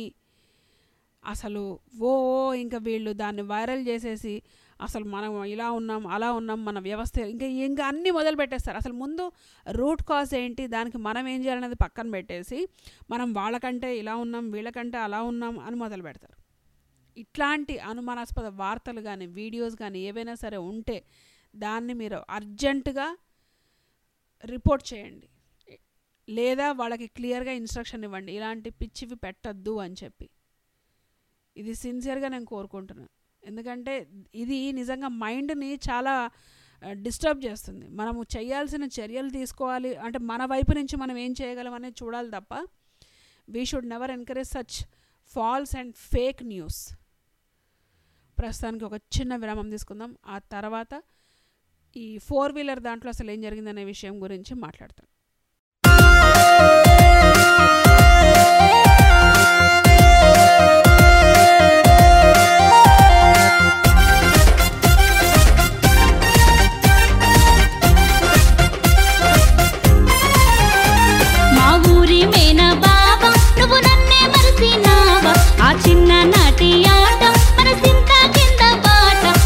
అసలు ఓ ఇంకా వీళ్ళు దాన్ని వైరల్ చేసేసి అసలు మనం ఇలా ఉన్నాం అలా ఉన్నాం మన వ్యవస్థ ఇంకా ఇంకా అన్నీ మొదలు పెట్టేస్తారు. అసలు ముందు రూట్ కాజ్ ఏంటి, దానికి మనం ఏం చేయాలనేది పక్కన పెట్టేసి మనం వాళ్ళకంటే ఇలా ఉన్నాం వీళ్ళకంటే అలా ఉన్నాం అని మొదలు పెడతారు. ఇట్లాంటి అనుమానాస్పద వార్తలు కానీ వీడియోస్ కానీ ఏవైనా సరే ఉంటే దాన్ని మీరు అర్జెంటుగా రిపోర్ట్ చేయండి, లేదా వాళ్ళకి క్లియర్గా ఇన్స్ట్రక్షన్ ఇవ్వండి ఇలాంటి పిచ్చివి పెట్టద్దు అని చెప్పి. ఇది సిన్సియర్గా నేను కోరుకుంటున్నాను. ఎందుకంటే ఇది నిజంగా మైండ్ని చాలా డిస్టర్బ్ చేస్తుంది. మనము చేయాల్సిన చర్యలు తీసుకోవాలి అంటే మన వైపు నుంచి మనం ఏం చేయగలం అనేది చూడాలి తప్ప we should never encourage such false and fake news. ప్రస్తుతానికి ఒక చిన్న విరామం తీసుకుందాం. ఆ తర్వాత ఈ ఫోర్ వీలర్ దాంట్లో అసలు ఏం జరిగిందనే విషయం గురించి మాట్లాడతాం.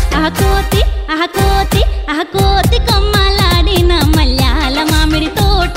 కోతి కోతి కొమ్మలాడిన మల్యాల మామిడి తోట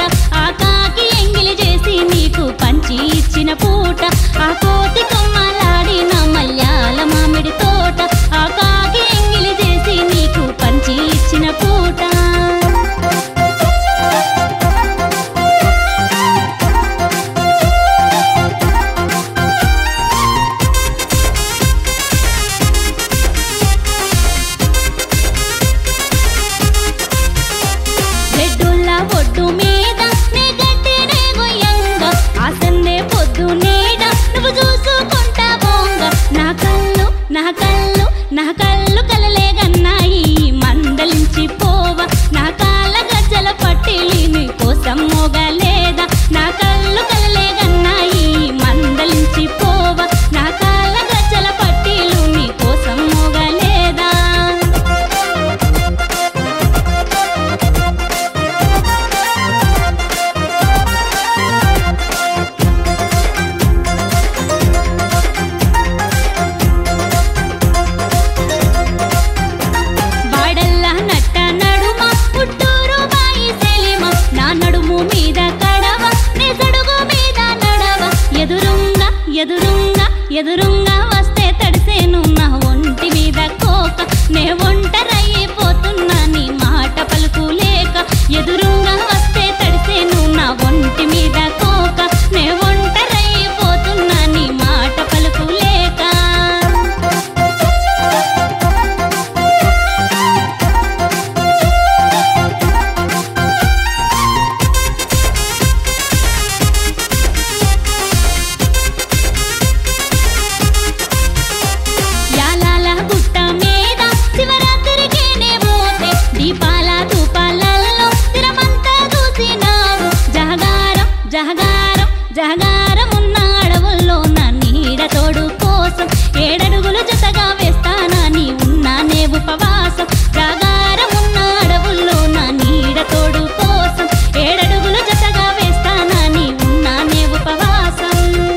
ఎదురుంగా ఎదురుంగా వస్తే తడిసేను నా ఒంటి మీద కోక నే ఒంటరైపోతున్నా నీ మాట పలుకులేక ఎదురుంగా వస్తే తడిసేను నా ఒంటి మీద కోక నే ఒంటరైపోతున్నా నీ మాట పలుకులేక యాలాల గుట్ట మీద శివరాత్రికి నే పోతే దీపాల ధూపాలలో స్థిరమంతా చూసినావు జహగారం జహగారం జహగారం ఉన్న అడవుల్లో నా నీడ తోడు కోసం ఏడడుగులు జతగా వేస్తానా నీ ఉన్నానే ఉపవాసం జాగారం ఉన్న అడవుల్లో నా నీడ తోడు కోసం ఏడడుగులు జతగా వేస్తానా నీ ఉన్నానే ఉపవాసం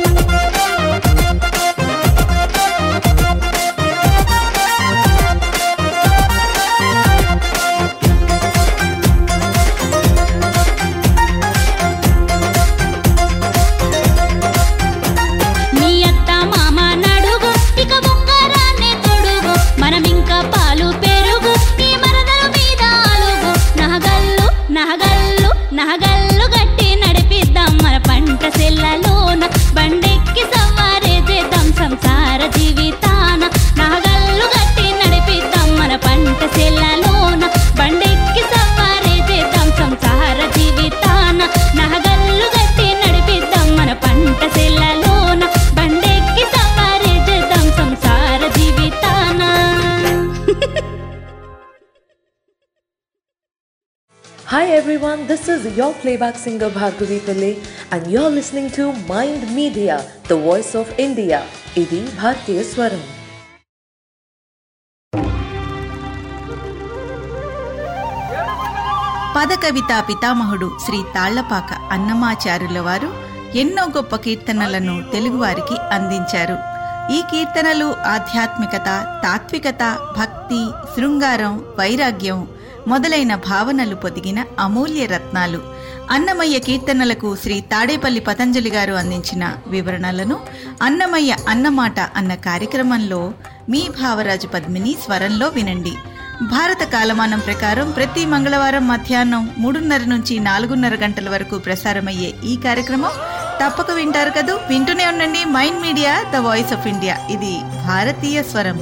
నీ అత్త మామ నడుగు ఇక బొంగరాన్నే తొడుగు మనమింకా పాలు పెరుగు ఈ మరదల మీద అలుగు నహగల్లు నహగల్లు నహగల్లు గట్టి నడిపిద్దాం మన పంట సెల్లలోన బండెక్కి సవారే చేద్దాం సంసార జీవితాన నహగల్లు గట్టి నడిపిద్దాం మన పంట సెల్లలోన బండెక్కి సవారే చేద్దాం సంసార జీవితాన నహగల్లు గట్టి నడిపిద్దాం మన పంట సెల్లలోన బండెక్కి సవారే చేద్దాం సంసార జీవితాన Hi everyone, this is your playback singer Bhargavi Pillai and you're listening to Mind Media, the voice of India. Idi Bharatiya Swaram. పదకవితా పితామహుడు శ్రీ తాళ్లపాక అన్నమాచార్యుల వారు ఎన్నో గొప్ప కీర్తనలను తెలుగువారికి అందించారు. ఈ కీర్తనలు ఆధ్యాత్మికత, తాత్వికత, భక్తి, శృంగారం, వైరాగ్యం మొదలైన భావనలు పొదిగిన అమూల్య రత్నాలు. అన్నమయ్య కీర్తనలకు శ్రీ తాడేపల్లి పతంజలి గారు అందించిన వివరణలను అన్నమయ్య అన్నమాట అన్న కార్యక్రమంలో మీ భావరాజు పద్మిని స్వరంలో వినండి. భారత కాలమానం ప్రకారం ప్రతి మంగళవారం మధ్యాహ్నం మూడున్నర నుంచి నాలుగున్నర గంటల వరకు ప్రసారమయ్యే ఈ కార్యక్రమం తప్పక వింటారు కదూ. వింటూనే ఉండండి Mind media, the voice of India. ఇది భారతీయ స్వరం.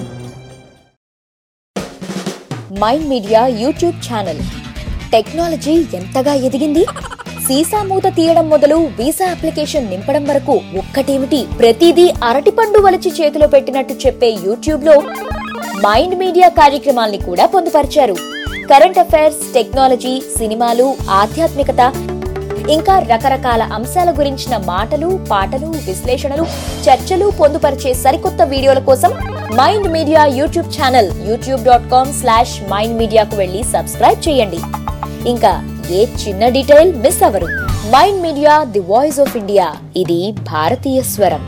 Mind Media YouTube channel. Technology ఎంతగా ఎదిగింది, సీసా మూత తీయడం మొదలు వీసా అప్లికేషన్ నింపడం వరకు ఒక్కటేమిటి, ప్రతిదీ అరటిపండు వలిచి చేతిలో పెట్టినట్టు చెప్పే యూట్యూబ్ లో మైండ్ మీడియా కార్యక్రమాల్ని కూడా పొందుపరిచారు. కరెంట్ అఫైర్స్, టెక్నాలజీ, సినిమాలు, ఆధ్యాత్మికత, ఇంకా రకరకాల అంశాల గురించిన మాటలు, పాటలు, విశ్లేషణలు, చర్చలు పొందుపరిచే సరికొత్త వీడియోల కోసం Mind Media YouTube channel YouTube dot com slash Mind మీడియాకు వెళ్లి సబ్స్క్రైబ్ చేయండి. ఇంకా ఏ చిన్న డీటెయిల్ మిస్ అవ్వరు. Mind Media, the voice of India. ఇది భారతీయ స్వరం.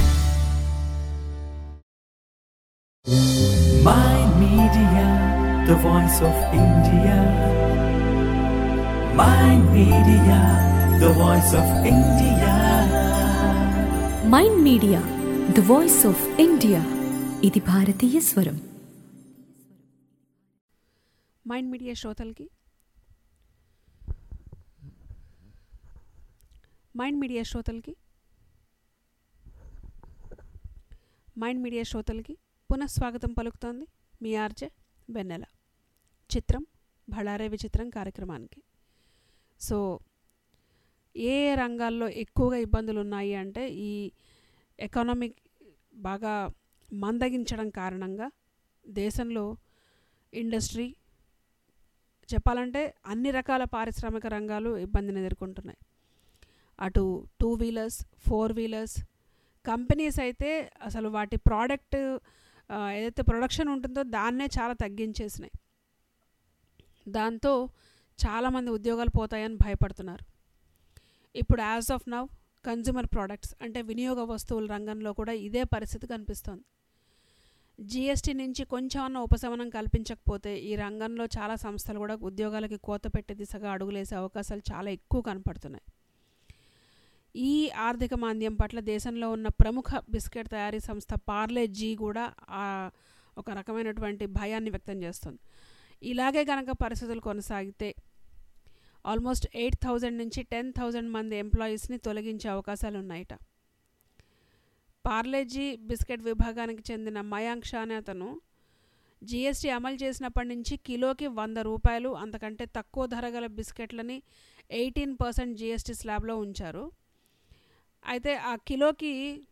Mind Media, the voice of India. Mind Media, the voice of India. Mind media, the voice of India. ఇది భారతీయ స్వరం. మైండ్ మీడియా శ్రోతలకి మైండ్ మీడియా శ్రోతలకి మైండ్ మీడియా శ్రోతలకి పునఃస్వాగతం పలుకుతోంది మీ ఆర్జే వెన్నెల. చిత్రం బళారే విచిత్రం కార్యక్రమానికి. సో ఏ రంగాల్లో ఎక్కువగా ఇబ్బందులు ఉన్నాయి అంటే ఈ ఎకానమిక్ బాగా మందగించడం కారణంగా దేశంలో ఇండస్ట్రీ చెప్పాలంటే అన్ని రకాల పారిశ్రామిక రంగాలు ఇబ్బందిని ఎదుర్కొంటున్నాయి. అటు two wheelers, four wheelers companies అయితే అసలు వాటి ప్రోడక్ట్ ఏదైతే ప్రొడక్షన్ ఉంటుందో దాన్నే చాలా తగ్గించేసినాయి. దాంతో చాలామంది ఉద్యోగాలు పోతాయని భయపడుతున్నారు. ఇప్పుడు as of now consumer products అంటే వినియోగ వస్తువుల రంగంలో కూడా ఇదే పరిస్థితి కనిపిస్తోంది. జిఎస్టీ నుంచి కొంచెమన్నా ఉపశమనం కల్పించకపోతే ఈ రంగంలో చాలా సంస్థలు కూడా ఉద్యోగాలకి కోత పెట్టే దిశగా అడుగులేసే అవకాశాలు చాలా ఎక్కువ కనపడుతున్నాయి. ఈ ఆర్థిక మాంద్యం పట్ల దేశంలో ఉన్న ప్రముఖ బిస్కెట్ తయారీ సంస్థ పార్లే జీ కూడా ఒక రకమైనటువంటి భయాన్ని వ్యక్తం చేస్తుంది. ఇలాగే కనుక పరిస్థితులు కొనసాగితే ఆల్మోస్ట్ ఎయిట్ థౌజండ్ నుంచి టెన్ థౌజండ్ మంది ఎంప్లాయీస్ని తొలగించే అవకాశాలు ఉన్నాయట. పార్లేజీ బిస్కెట్ విభాగానికి చెందిన మయాంక్ షా అనే అతను జిఎస్టీ అమలు చేసినప్పటి నుంచి కిలోకి వంద రూపాయలు అంతకంటే తక్కువ ధర గల బిస్కెట్లని ఎయిటీన్ పర్సెంట్ జిఎస్టీ స్లాబ్లో ఉంచారు. అయితే ఆ కిలోకి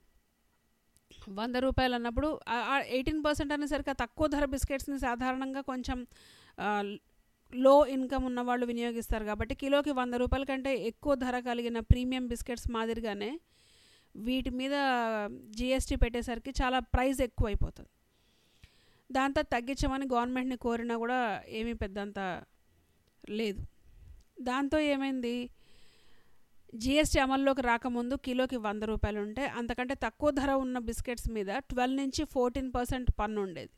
వంద రూపాయలు అన్నప్పుడు ఎయిటీన్ పర్సెంట్ అనేసరికి ఆ తక్కువ ధర బిస్కెట్స్ని సాధారణంగా కొంచెం లో ఇన్కమ్ ఉన్న వాళ్ళు వినియోగిస్తారు కాబట్టి కిలోకి వంద రూపాయల కంటే ఎక్కువ ధర కలిగిన ప్రీమియం బిస్కెట్స్ మాదిరిగానే వీటి మీద జిఎస్టీ పెట్టేసరికి చాలా ప్రైస్ ఎక్కువ అయిపోతుంది. దాంతో తగ్గించమని గవర్నమెంట్ని కోరినా కూడా ఏమీ పెద్దంత లేదు. దాంతో ఏమైంది, జిఎస్టీ అమల్లోకి రాకముందు కిలోకి వంద రూపాయలు ఉంటే అంతకంటే తక్కువ ధర ఉన్న బిస్కెట్స్ మీద ట్వెల్వ్ నుంచి ఫోర్టీన్ పర్సెంట్ పన్ను ఉండేది.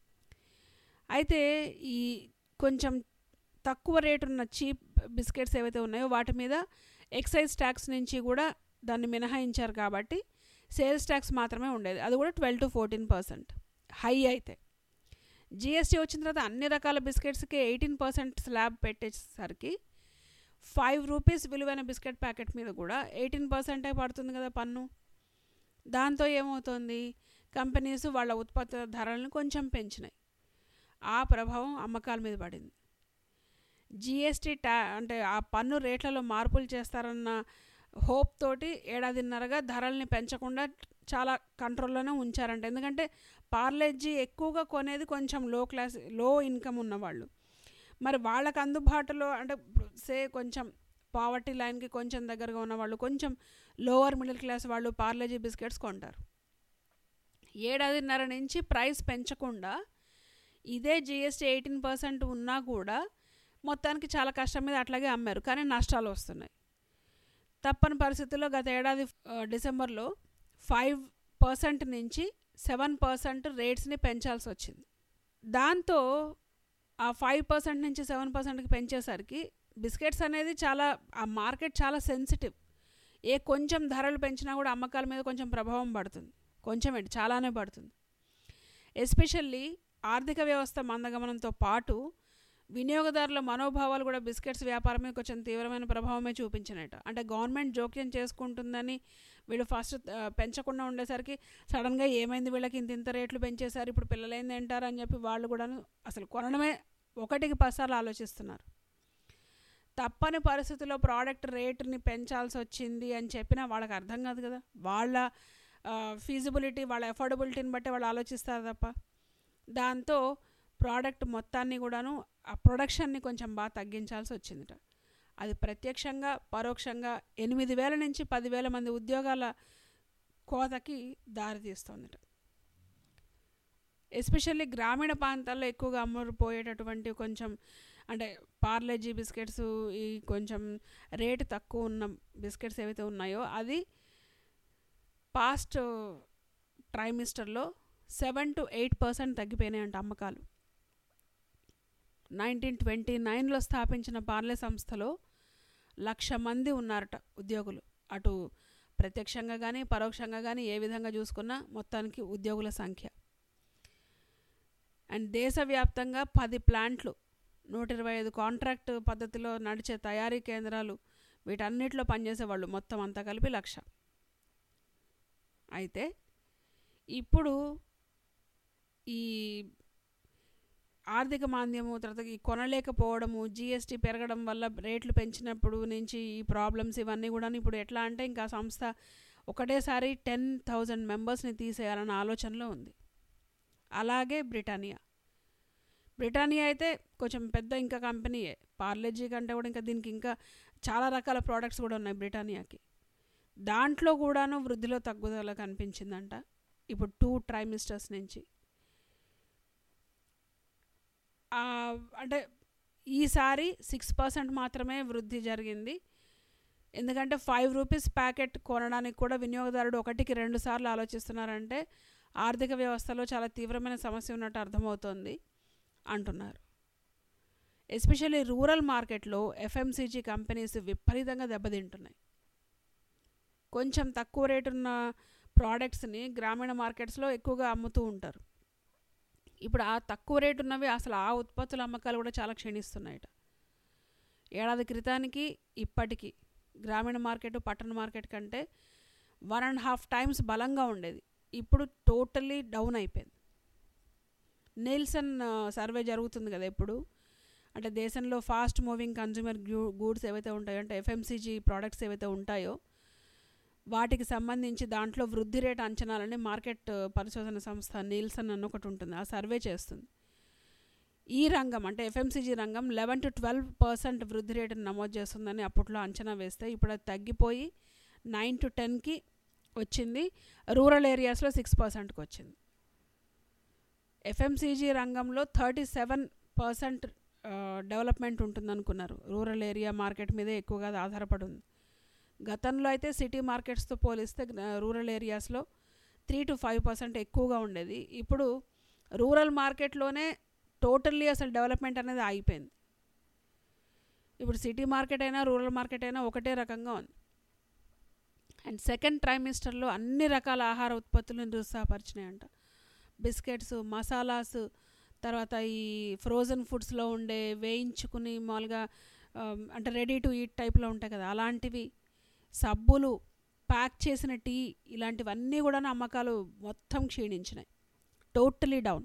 అయితే ఈ కొంచెం తక్కువ రేటు ఉన్న చీప్ బిస్కెట్స్ ఏవైతే ఉన్నాయో వాటి మీద ఎక్సైజ్ ట్యాక్స్ నుంచి కూడా దాన్ని మినహాయించారు కాబట్టి సేల్స్ ట్యాక్స్ మాత్రమే ఉండేది, అది కూడా twelve to fourteen percent high. అయితే జిఎస్టీ వచ్చిన తర్వాత అన్ని రకాల బిస్కెట్స్కి ఎయిటీన్ పర్సెంట్ స్లాబ్ పెట్టేసరికి ఫైవ్ రూపీస్ విలువైన బిస్కెట్ ప్యాకెట్ మీద కూడా ఎయిటీన్ పర్సెంటే పడుతుంది కదా పన్ను. దాంతో ఏమవుతుంది, కంపెనీస్ వాళ్ళ ఉత్పత్తుల ధరలను కొంచెం పెంచినాయి. ఆ ప్రభావం అమ్మకాల మీద పడింది. జిఎస్టీ ట్యా అంటే ఆ పన్ను రేట్లలో మార్పులు చేస్తారన్న హోప్ తోటి ఏడాదిన్నరగా ధరల్ని పెంచకుండా చాలా కంట్రోల్లోనే ఉంచారంట. ఎందుకంటే పార్లేజీ ఎక్కువగా కొనేది కొంచెం లో క్లాస్ లో ఇన్కమ్ ఉన్నవాళ్ళు. మరి వాళ్ళకు అందుబాటులో అంటే సే కొంచెం పావర్టీ లైన్కి కొంచెం దగ్గరగా ఉన్నవాళ్ళు, కొంచెం లోవర్ మిడిల్ క్లాస్ వాళ్ళు పార్లేజీ బిస్కెట్స్ కొంటారు. ఏడాదిన్నర నుంచి ప్రైస్ పెంచకుండా ఇదే జిఎస్టీ ఎయిటీన్ పర్సెంట్ ఉన్నా కూడా మొత్తానికి చాలా కష్టం మీద అట్లాగే అమ్మారు, కానీ నష్టాలు వస్తున్నాయి. తప్పని పరిస్థితుల్లో గత ఏడాది డిసెంబర్లో ఫైవ్ పర్సెంట్ నుంచి సెవెన్ పర్సెంట్ రేట్స్ని పెంచాల్సి వచ్చింది. దాంతో ఆ ఫైవ్ పర్సెంట్ నుంచి సెవెన్ పర్సెంట్కి పెంచేసరికి బిస్కెట్స్ అనేది చాలా ఆ మార్కెట్ చాలా సెన్సిటివ్. ఏ కొంచెం ధరలు పెంచినా కూడా అమ్మకాల మీద కొంచెం ప్రభావం పడుతుంది, కొంచెం ఏంటి చాలానే పడుతుంది. ఎస్పెషల్లీ ఆర్థిక వ్యవస్థ మందగమనంతో పాటు వినియోగదారుల మనోభావాలు కూడా బిస్కెట్స్ వ్యాపారం మీద కొంచెం తీవ్రమైన ప్రభావమే చూపించినట్టు. అంటే గవర్నమెంట్ జోక్యం చేసుకుంటుందని వీళ్ళు ఫస్ట్ పెంచకుండా ఉండేసరికి సడన్గా ఏమైంది వీళ్ళకి ఇంత ఇంత రేట్లు పెంచేశారు, ఇప్పుడు పిల్లలైంది తింటారు అని చెప్పి వాళ్ళు కూడా అసలు కొనడమే ఒకటికి పసార్లు ఆలోచిస్తున్నారు. తప్పని పరిస్థితుల్లో ప్రోడక్ట్ రేటుని పెంచాల్సి వచ్చింది అని చెప్పినా వాళ్ళకి అర్థం కాదు కదా. వాళ్ళ ఫీజిబిలిటీ వాళ్ళ అఫోర్డబిలిటీని బట్టి వాళ్ళు ఆలోచిస్తారు తప్ప. దాంతో ప్రోడక్ట్ మొత్తాన్ని కూడాను ఆ ప్రొడక్షన్ని కొంచెం బాగా తగ్గించాల్సి వచ్చిందిట. అది ప్రత్యక్షంగా పరోక్షంగా ఎనిమిది వేల నుంచి పదివేల మంది ఉద్యోగాల కోతకి దారితీస్తుందిట. ఎస్పెషల్లీ గ్రామీణ ప్రాంతాల్లో ఎక్కువగా అమ్ముడుపోయేటటువంటి కొంచెం అంటే పార్లేజీ బిస్కెట్స్, ఈ కొంచెం రేటు తక్కువ ఉన్న బిస్కెట్స్ ఏవైతే ఉన్నాయో అది పాస్ట్ ట్రైమిస్టర్లో సెవెన్ టు ఎయిట్ పర్సెంట్ తగ్గిపోయినాయంట అమ్మకాలు. నైన్టీన్ ట్వంటీ నైన్లో స్థాపించిన పార్లే సంస్థలో లక్ష మంది ఉన్నారట ఉద్యోగులు. అటు ప్రత్యక్షంగా కానీ పరోక్షంగా కానీ ఏ విధంగా చూసుకున్నా మొత్తానికి ఉద్యోగుల సంఖ్య. అండ్ దేశవ్యాప్తంగా పది ప్లాంట్లు, నూట ఇరవై ఐదు కాంట్రాక్ట్ పద్ధతిలో నడిచే తయారీ కేంద్రాలు, వీటన్నిటిలో పనిచేసేవాళ్ళు మొత్తం అంతా కలిపి లక్ష. అయితే ఇప్పుడు ఈ ఆర్థిక మాంద్యము, తర్వాత ఈ కొనలేకపోవడము, జిఎస్టీ పెరగడం వల్ల రేట్లు పెంచినప్పుడు నుంచి ఈ ప్రాబ్లమ్స్ ఇవన్నీ కూడా ఇప్పుడు ఎట్లా అంటే ఇంకా సంస్థ ఒకటేసారి టెన్ థౌజండ్ మెంబర్స్ని తీసేయాలన్న ఆలోచనలో ఉంది. అలాగే బ్రిటానియా బ్రిటానియా అయితే కొంచెం పెద్ద ఇంకా కంపెనీయే. పార్లేజీ కంటే కూడా ఇంకా దీనికి ఇంకా చాలా రకాల ప్రోడక్ట్స్ కూడా ఉన్నాయి బ్రిటానియాకి. దాంట్లో కూడాను వృద్ధిలో తగ్గుదల కనిపించిందంట ఇప్పుడు టూ ట్రైమిస్టర్స్ నుంచి. అంటే ఈసారి సిక్స్ పర్సెంట్ మాత్రమే వృద్ధి జరిగింది. ఎందుకంటే ఫైవ్ రూపీస్ ప్యాకెట్ కొనడానికి కూడా వినియోగదారుడు ఒకటికి రెండు సార్లు ఆలోచిస్తున్నారంటే ఆర్థిక వ్యవస్థలో చాలా తీవ్రమైన సమస్య ఉన్నట్టు అర్థమవుతోంది అంటున్నారు. ఎస్పెషల్లీ రూరల్ మార్కెట్లో ఎఫ్ఎంసీజీ కంపెనీస్ విపరీతంగా దెబ్బతింటున్నాయి. కొంచెం తక్కువ రేటు ఉన్న ప్రోడక్ట్స్ని గ్రామీణ మార్కెట్స్లో ఎక్కువగా అమ్ముతూ ఉంటారు. ఇప్పుడు ఆ తక్కువ రేటు ఉన్నవి అసలు ఆ ఉత్పత్తుల అమ్మకాలు కూడా చాలా క్షీణిస్తున్నాయట. ఏడాది క్రితానికి ఇప్పటికీ గ్రామీణ మార్కెట్ పట్టణ మార్కెట్ కంటే వన్ అండ్ హాఫ్ టైమ్స్ బలంగా ఉండేది. ఇప్పుడు టోటల్లీ డౌన్ అయిపోయింది. నీల్సన్ సర్వే జరుగుతుంది కదా ఇప్పుడు, అంటే దేశంలో ఫాస్ట్ మూవింగ్ కన్జ్యూమర్ గూడ్స్ ఏవైతే ఉంటాయో, అంటే ఎఫ్ఎంసీజీ ప్రోడక్ట్స్ ఏవైతే ఉంటాయో వాటికి సంబంధించి దాంట్లో వృద్ధి రేటు అంచనాలని మార్కెట్ పరిశోధన సంస్థ నీల్సన్ అని ఒకటి ఉంటుంది, ఆ సర్వే చేస్తుంది. ఈ రంగం అంటే ఎఫ్ఎంసీజీ రంగం లెవెన్ టు ట్వెల్వ్ పర్సెంట్ వృద్ధి రేటును నమోదు చేస్తుందని అప్పట్లో అంచనా వేస్తే ఇప్పుడు అది తగ్గిపోయి నైన్ టు టెన్కి వచ్చింది. రూరల్ ఏరియాస్లో సిక్స్ పర్సెంట్కి వచ్చింది. ఎఫ్ఎంసీజీ రంగంలో థర్టీ సెవెన్ పర్సెంట్ డెవలప్మెంట్ ఉంటుందనుకున్నారు. రూరల్ ఏరియా మార్కెట్ మీదే ఎక్కువగా ఆధారపడి ఉంది. గతంలో అయితే సిటీ మార్కెట్స్తో పోలిస్తే రూరల్ ఏరియాస్లో త్రీ టు ఫైవ్ పర్సెంట్ ఎక్కువగా ఉండేది. ఇప్పుడు రూరల్ మార్కెట్లోనే టోటల్లీ అసలు డెవలప్మెంట్ అనేది ఆగిపోయింది. ఇప్పుడు సిటీ మార్కెట్ అయినా రూరల్ మార్కెట్ అయినా ఒకటే రకంగా ఉంది. అండ్ సెకండ్ ట్రైమిస్టర్లో అన్ని రకాల ఆహార ఉత్పత్తులు నిరుత్సాహపరిచినాయంట. బిస్కెట్స్, మసాలాస్, తర్వాత ఈ ఫ్రోజన్ ఫుడ్స్లో ఉండే వేయించుకుని మామూలుగా అంటే రెడీ టు ఈట్ టైప్లో ఉంటాయి కదా అలాంటివి, సబ్బులు, ప్యాక్ చేసిన టీ, ఇలాంటివన్నీ కూడా అమ్మకాలు మొత్తం క్షీణించినాయి. Totally down.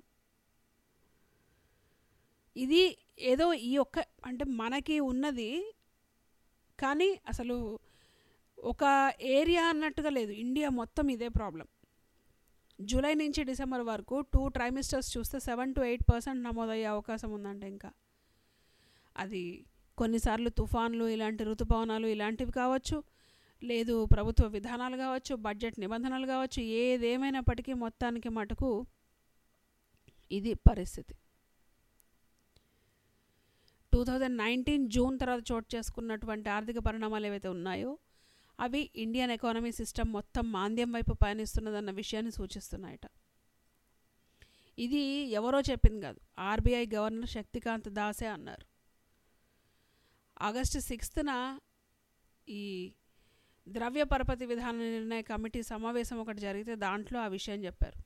ఇది ఏదో ఈ ఒక్క అంటే మనకి ఉన్నది కానీ అసలు ఒక ఏరియా అన్నట్టుగా లేదు, ఇండియా మొత్తం ఇదే ప్రాబ్లం. జూలై నుంచి డిసెంబర్ వరకు టూ ట్రైమిస్టర్స్ చూస్తే సెవెన్ టు ఎయిట్ పర్సెంట్ నమోదయ్యే అవకాశం ఉందంటే ఇంకా అది కొన్నిసార్లు తుఫాన్లు, ఇలాంటి ఋతుపవనాలు ఇలాంటివి కావచ్చు, లేదు ప్రభుత్వ విధానాలు కావచ్చు, బడ్జెట్ నిబంధనలు కావచ్చు, ఏదేమైనప్పటికీ మొత్తానికి మటుకు ఇది పరిస్థితి. టూ థౌజండ్ నైన్టీన్ జూన్ తర్వాత చోటు చేసుకున్నటువంటి ఆర్థిక పరిణామాలు ఏవైతే ఉన్నాయో అవి ఇండియన్ ఎకానమీ సిస్టమ్ మొత్తం మాంద్యం వైపు పయనిస్తున్నదన్న విషయాన్ని సూచిస్తున్నాయట. ఇది ఎవరో చెప్పింది కాదు, ఆర్బీఐ గవర్నర్ శక్తికాంత్ దాసే అన్నారు. ఆగస్టు సిక్స్త్న ఈ ద్రవ్య పరపతి విధాన నిర్ణయ కమిటీ సమావేశం ఒకటి జరిగితే దాంట్లో ఆ విషయం చెప్పారు.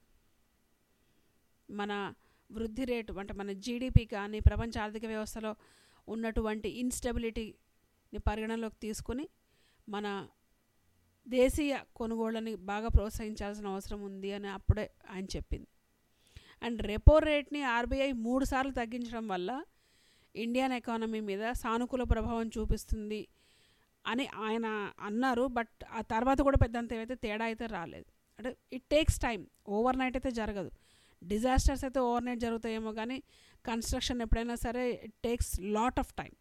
మన వృద్ధి రేటు అంటే మన జీడిపి కానీ ప్రపంచ ఆర్థిక వ్యవస్థలో ఉన్నటువంటి ఇన్స్టెబిలిటీని పరిగణలోకి తీసుకుని మన దేశీయ కొనుగోళ్ళని బాగా ప్రోత్సహించాల్సిన అవసరం ఉంది అని అప్పుడే ఆయన చెప్పింది. అండ్ రెపో రేట్ని ఆర్బీఐ మూడు సార్లు తగ్గించడం వల్ల ఇండియన్ ఎకానమీ మీద సానుకూల ప్రభావం చూపిస్తుంది అని ఆయన అన్నారు. బట్ ఆ తర్వాత కూడా పెద్దంత ఏవైతే తేడా అయితే రాలేదు. అంటే it takes time, overnight అయితే జరగదు. డిజాస్టర్స్ అయితే ఓవర్ నైట్ జరుగుతాయేమో కానీ కన్స్ట్రక్షన్ ఎప్పుడైనా సరే it takes lot of time.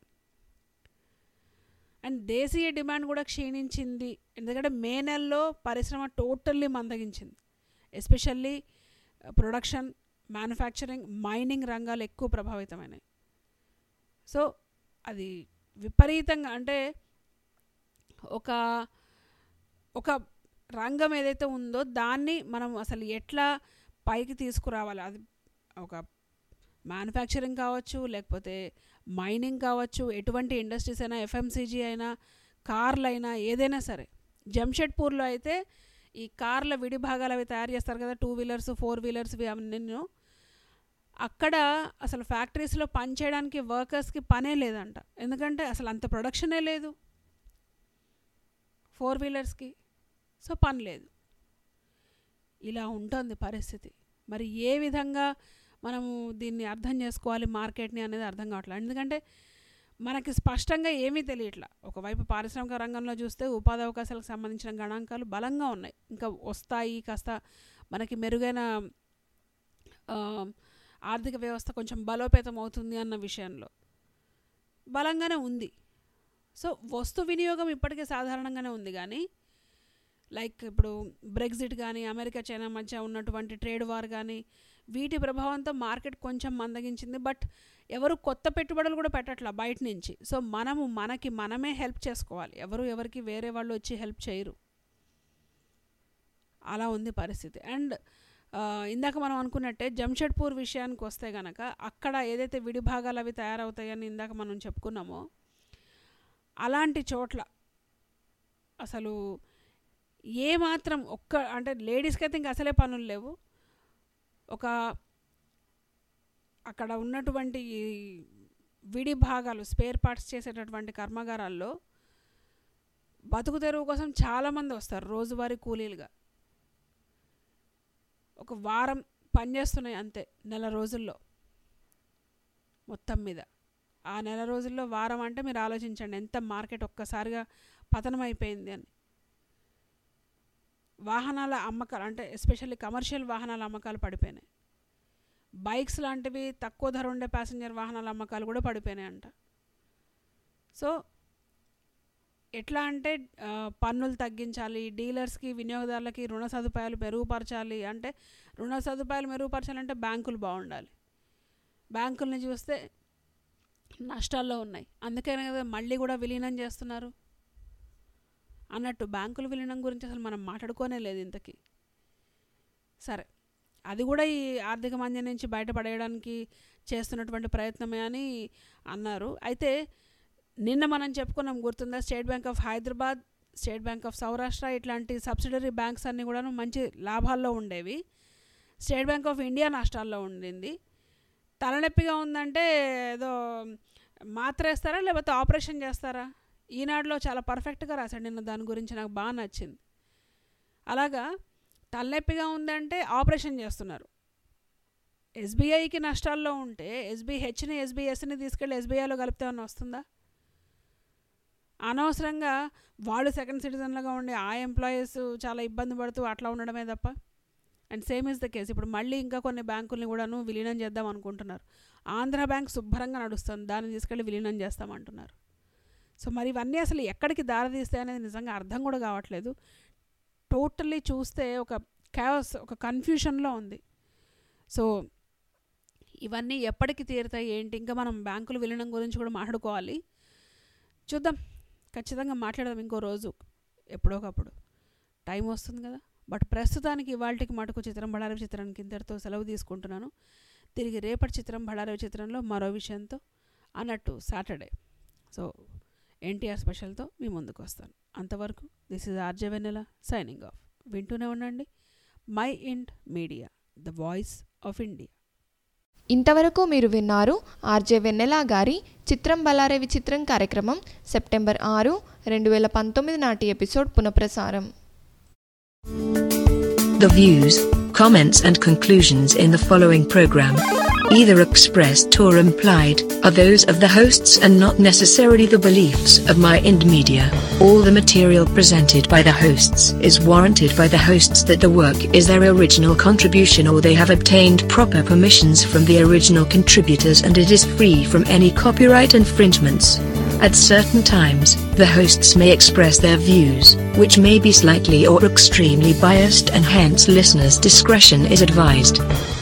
And దేశీయ డిమాండ్ కూడా క్షీణించింది, ఎందుకంటే మే నెలలో పరిశ్రమ టోటల్లీ మందగించింది. ఎస్పెషల్లీ ప్రొడక్షన్, మ్యానుఫ్యాక్చరింగ్, మైనింగ్ రంగాలు ఎక్కువ ప్రభావితమైనాయి. సో అది విపరీతంగా అంటే ఒక ఒక రంగం ఏదైతే ఉందో దాన్ని మనం అసలు ఎట్లా పైకి తీసుకురావాలి, అది ఒక మ్యానుఫ్యాక్చరింగ్ కావచ్చు, లేకపోతే మైనింగ్ కావచ్చు, ఎటువంటి ఇండస్ట్రీస్ అయినా, ఎఫ్ఎంసీజీ అయినా, కార్లు అయినా, ఏదైనా సరే. జంషెడ్పూర్లో అయితే ఈ కార్ల విడి భాగాలు అవి తయారు చేస్తారు కదా, టూ వీలర్స్, ఫోర్ వీలర్స్, అవన్నీ. అక్కడ అసలు ఫ్యాక్టరీస్లో పనిచేయడానికి వర్కర్స్కి పనే లేదంట, ఎందుకంటే అసలు అంత ప్రొడక్షనే లేదు ఫోర్ వీలర్స్కి, సో పని లేదు. ఇలా ఉంటుంది పరిస్థితి. మరి ఏ విధంగా మనము దీన్ని అర్థం చేసుకోవాలి మార్కెట్ని అనేది అర్థం కావట్లేదు. ఎందుకంటే మనకి స్పష్టంగా ఏమీ తెలియట్లా. ఒకవైపు పారిశ్రామిక రంగంలో చూస్తే ఉపాధి అవకాశాలకు సంబంధించిన గణాంకాలు బలంగా ఉన్నాయి, ఇంకా వస్తాయి, కాస్త మనకి మెరుగైన ఆర్థిక వ్యవస్థ కొంచెం బలోపేతం అవుతుంది అన్న విషయంలో బలంగానే ఉంది. సో వస్తు వినియోగం ఇప్పటికే సాధారణంగానే ఉంది, కానీ లైక్ ఇప్పుడు బ్రెగ్జిట్ కానీ, అమెరికా చైనా మధ్య ఉన్నటువంటి ట్రేడ్ వార్ కానీ, వీటి ప్రభావంతో మార్కెట్ కొంచెం మందగించింది. బట్ ఎవరు కొత్త పెట్టుబడులు కూడా పెట్టట్లా బయట నుంచి. సో మనము మనకి మనమే హెల్ప్ చేసుకోవాలి, ఎవరు ఎవరికి వేరే వాళ్ళు వచ్చి హెల్ప్ చేయరు. అలా ఉంది పరిస్థితి. అండ్ ఇందాక మనం అనుకున్నట్టే జంషెడ్పూర్ విషయానికి వస్తే కనుక అక్కడ ఏదైతే విడిభాగాలు అవి తయారవుతాయని ఇందాక మనం చెప్పుకున్నామో అలాంటి చోట్ల అసలు ఏ మాత్రం ఒక్క అంటే లేడీస్కి అయితే ఇంకా అసలే పనులు లేవు. ఒక అక్కడ ఉన్నటువంటి విడి భాగాలు స్పేర్ పార్ట్స్ చేసేటటువంటి కర్మాగారాల్లో బతుకు తెరువు కోసం చాలామంది వస్తారు రోజువారీ కూలీలుగా. ఒక వారం పనిచేస్తున్నాయి అంతే నెల రోజుల్లో మొత్తం మీద. ఆ నెల రోజుల్లో వారం అంటే మీరు ఆలోచించండి ఎంత మార్కెట్ ఒక్కసారిగా పతనం అయిపోయింది అని. వాహనాల అమ్మకాలు అంటే ఎస్పెషల్లీ కమర్షియల్ వాహనాల అమ్మకాలు పడిపోయినాయి. బైక్స్ లాంటివి తక్కువ ధర ఉండే ప్యాసింజర్ వాహనాల అమ్మకాలు కూడా పడిపోయినాయి అంట. సో ఎట్లా అంటే పన్నులు తగ్గించాలి, డీలర్స్కి వినియోగదారులకి రుణ సదుపాయాలు మెరుగుపరచాలి. అంటే రుణ సదుపాయాలు మెరుగుపరచాలంటే బ్యాంకులు బాగుండాలి. బ్యాంకుల్ని చూస్తే నష్టాల్లో ఉన్నాయి, అందుకనే కదా మళ్ళీ కూడా విలీనం చేస్తున్నారు అన్నట్టు. బ్యాంకుల విలీనం గురించి అసలు మనం మాట్లాడుకోనే లేదు ఇంతకీ. సరే, అది కూడా ఈ ఆర్థిక మాంద్యం నుంచి బయటపడేయడానికి చేస్తున్నటువంటి ప్రయత్నమే అని అన్నారు. అయితే నిన్న మనం చెప్పుకున్నాం గుర్తుందా, State Bank of Hyderabad, State Bank of Saurashtra ఇట్లాంటి సబ్సిడరీ బ్యాంక్స్ అన్నీ కూడా మంచి లాభాల్లో ఉండేవి. స్టేట్ బ్యాంక్ ఆఫ్ ఇండియా నష్టాల్లో ఉండింది. తలనొప్పిగా ఉందంటే ఏదో మాత్ర వేస్తారా లేకపోతే ఆపరేషన్ చేస్తారా? ఈనాడులో చాలా పర్ఫెక్ట్గా రాశాడు నిన్న దాని గురించి, నాకు బాగా నచ్చింది. అలాగా తలనొప్పిగా ఉందంటే ఆపరేషన్ చేస్తున్నారు. ఎస్బీఐకి నష్టాల్లో ఉంటే ఎస్బీహెచ్ని ఎస్బీఎస్ని తీసుకెళ్ళి ఎస్బీఐలో కలిపితే ఏమన్నా వస్తుందా? అనవసరంగా వాళ్ళు సెకండ్ సిటిజన్లుగా ఉండి ఆ ఎంప్లాయీస్ చాలా ఇబ్బంది పడుతూ అట్లా ఉండడమే తప్ప. And same is the case ఇప్పుడు మళ్ళీ ఇంకా కొన్ని బ్యాంకుల్ని కూడాను విలీనం చేద్దాం అనుకుంటున్నారు. ఆంధ్ర బ్యాంక్ శుభ్రంగా నడుస్తుంది, దాన్ని తీసుకెళ్ళి విలీనం చేస్తామంటున్నారు. సో మరి ఇవన్నీ అసలు ఎక్కడికి దారితీస్తాయి అనేది నిజంగా అర్థం కూడా కావట్లేదు. టోటల్లీ చూస్తే ఒక క్యాస్ ఒక కన్ఫ్యూషన్లో ఉంది. సో ఇవన్నీ ఎప్పటికి తీరుతాయి ఏంటి? ఇంకా మనం బ్యాంకుల విలీనం గురించి కూడా మాట్లాడుకోవాలి. చూద్దాం, ఖచ్చితంగా మాట్లాడదాం ఇంకో రోజు ఎప్పుడోకప్పుడు, టైం వస్తుంది కదా. బట్ ప్రస్తుతానికి ఇవాళకి మటుకు చిత్రం బళారవి చిత్రానికి ఇంతటితో సెలవు తీసుకుంటున్నాను. తిరిగి రేపటి చిత్రం బళారవి చిత్రంలో మరో విషయంతో అన్నట్టు సాటర్డే సో ఎన్టీఆర్ స్పెషల్తో మీ ముందుకు వస్తాను. అంతవరకు this is RJ Vennela signing off. వింటూనే ఉండండి Mind Media, the voice of India. ఇంతవరకు మీరు విన్నారు ఆర్జే వెన్నెల గారి చిత్రం బలారే విచిత్రం కార్యక్రమం సెప్టెంబర్ ఆరు రెండు వేల పంతొమ్మిది నాటి ఎపిసోడ్ పునఃప్రసారం. The views, comments and conclusions in the following program, either expressed or implied, are those of the hosts and not necessarily the beliefs of My Ind Media. All the material presented by the hosts is warranted by the hosts that the work is their original contribution or they have obtained proper permissions from the original contributors and it is free from any copyright infringements. At certain times, the hosts may express their views, which may be slightly or extremely biased and hence listeners' discretion is advised.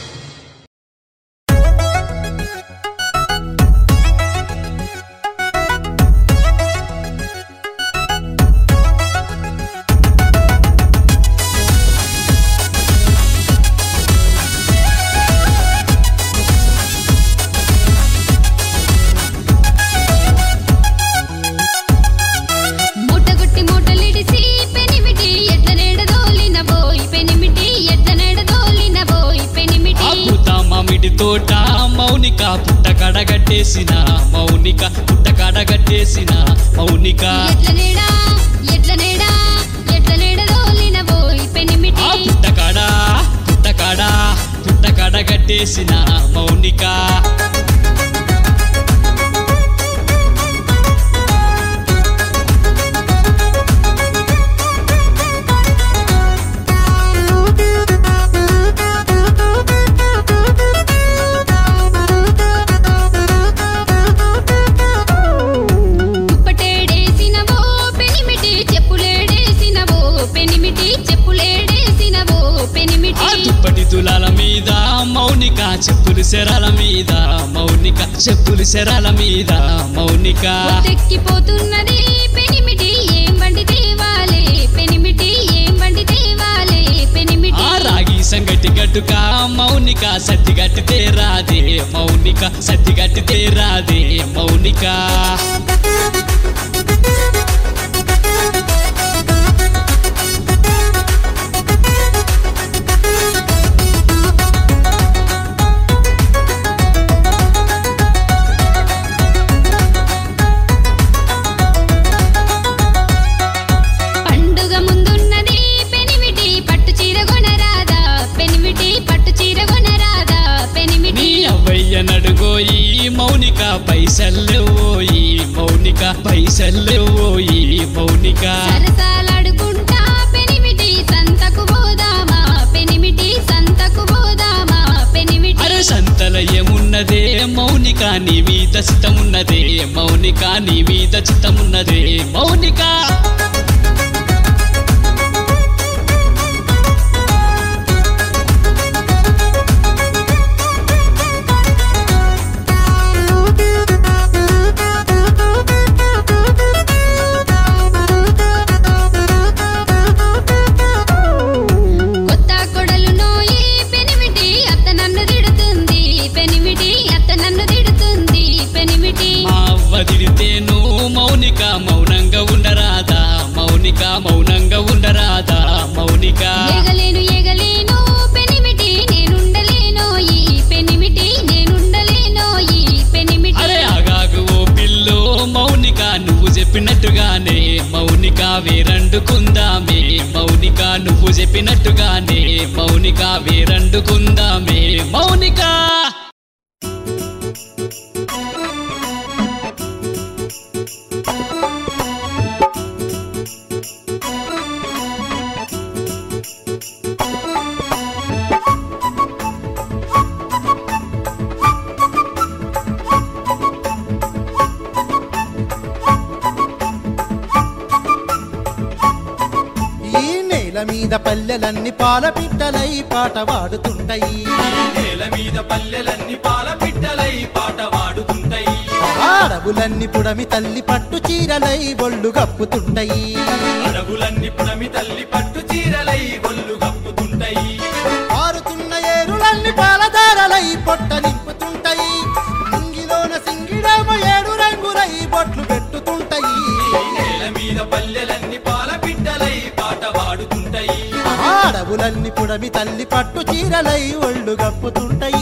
తోట మౌనిక పుట్ట కడగట్టేసిన మౌనిక పుట్ట కడగట్టేసిన మౌనిక పుట్ట కడ పుట్ట కడ పుట్ట కడగట్టేసిన మౌనిక తులాల మీద మౌనిక చెప్పులు సెరాల మీద మౌనిక చెప్పులు సెరాల మీద మౌనిక ఎక్కిపోతున్నది పెనిమిటి ఏం బండి తేవాలే పెనిమిటి ఏం బండి తేవాలే పెనిమిటి ఆ రాగి సంగటి గట్టుక మౌనిక సత్తి గట్టి తేరాదే మౌనిక సత్తి గట్టి తేరాదే మౌనిక సెల్లెవోయి మౌనిక సరసాలాడుకుంటా పెనిమిటి సంతకు పోదామా పెనిమిటి సంతకు పోదామా పెనిమిటి అరే సంతల ఏమున్నదే మౌనిక నీ మీద చిత్తమున్నదే మౌనిక నీ మీద చిత్తమున్నదే మౌనిక తిడితేను మౌనిక మౌనంగా ఉండరాదా మౌనిక మౌనంగా ఉండరాదా మౌనిక ఎగలేను ఎగలేను పెనిమిటి నేనుండలేనో ఈ పెనిమిటి నేనుండలేనో ఈ పెనిమిటి అరే ఆగాగు ఓ పిల్లో మౌనిక నువ్వు చెప్పినట్టుగానే మౌనిక వేరండుకుందామే మౌనిక నువ్వు చెప్పినట్టుగానే మౌనిక వేరండుకుందామే మౌనిక మీద పల్లెలన్నీ పాల పిట్టలై పాట వాడుతుంటాయి నేల మీద పల్లెలన్నీ పాల పిట్టలై పాట వాడుతుంటాయి అడవులన్నీ పుడమి తల్లి పట్టు చీరలై ఒళ్ళు గప్పుతుంటాయి అడవులన్నీ పుడమి తల్లి పట్టు చీరలై ఒళ్ళు గప్పుతుంటాయి పారుతున్న ఏరులన్నీ పాలదారలై పొట్ట నింపుతుంటాయి అంగిలోన సింగిడేమో ఏడు రంగులై బొట్లు పెట్టుతుంటాయి నేల మీద పల్లెలన్నీ పాల పిట్టలై పాట వాడుతుంటాయి అడవులన్నీ పుడమి తల్లి పట్టు చీరలై ఒళ్ళు గప్పుతుంటాయి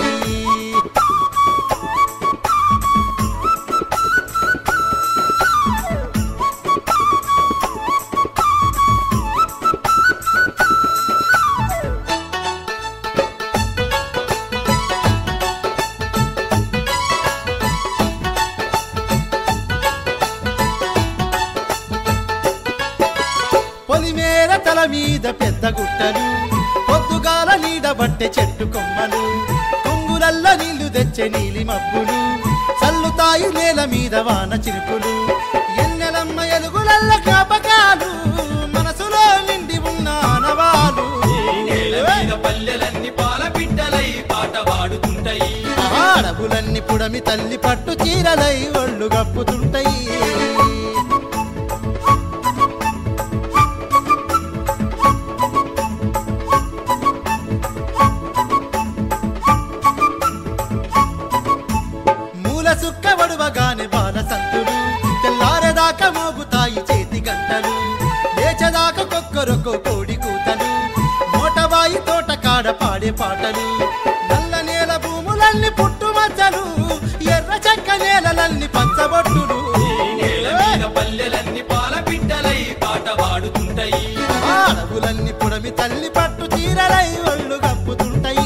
పొలిమేర తల మీద పెద్ద గుట్టలు పొద్దుగాల నీడబట్టే చెట్టు కొమ్మలు కొంగులల్ల నీళ్లు తెచ్చే నీలి మబ్బులు చల్లుతాయి నేల మీద వాన చిరుకులు ఎన్నెలమ్మ ఎలుగులల్ల జ్ఞాపకాలు మనసులో నిండి ఉన్న ఆనవాలు నేల మీద పల్లెలన్నీ పాల పిట్టలై పాట వాడుతుంటాయి అడవులన్నీ పుడమి తల్లి పట్టు చీరలై ఒళ్ళు గప్పుతుంటాయి సుక్క వడువగానే బాల సంతులు తెల్లారేదాకా మోగుతాయి చేతి గంటలు లేచదాకా కొక్కరొక్క కోడి కూతలు మోటవాయి తోట కాడ పాడే పాటలు నల్ల నేల భూములన్నీ పుట్టు మచ్చలు ఎర్ర చెక్క నేలలన్నీ పచ్చబొట్టులు పల్లెలన్నీ పాల పిట్టలై పాట వాడుతుంటాయి అడవులన్నీ పుడమి తల్లి పట్టు చీరలై ఒళ్ళు గప్పుతుంటాయి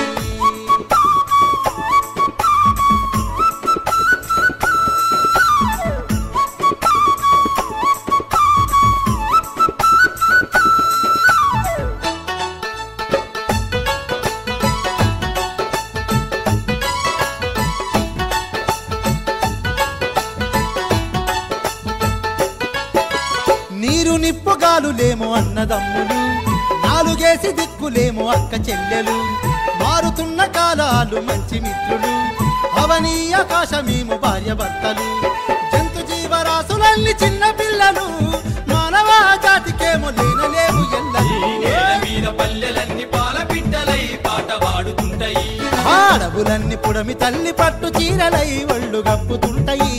నీరు నిప్పుగాలులేమో అన్నదమ్ములు నాలుగేసి దిక్కులేమో అక్క చెల్లెలు మారుతున్న కాలాలు మంచి మిత్రులు అవనీ ఆకాశమేమో భార్య భర్తలు జంతు జీవరాశులన్నీ చిన్న పిల్లలు మానవ జాతికేమో లేనలేవు ఎల్ల పల్లెలన్నీ పాల పిట్టలై పాట వాడుతుంటాయి అడవులన్నీ పుడమి తల్లి పట్టు చీరలై ఒళ్ళు గప్పుతుంటాయి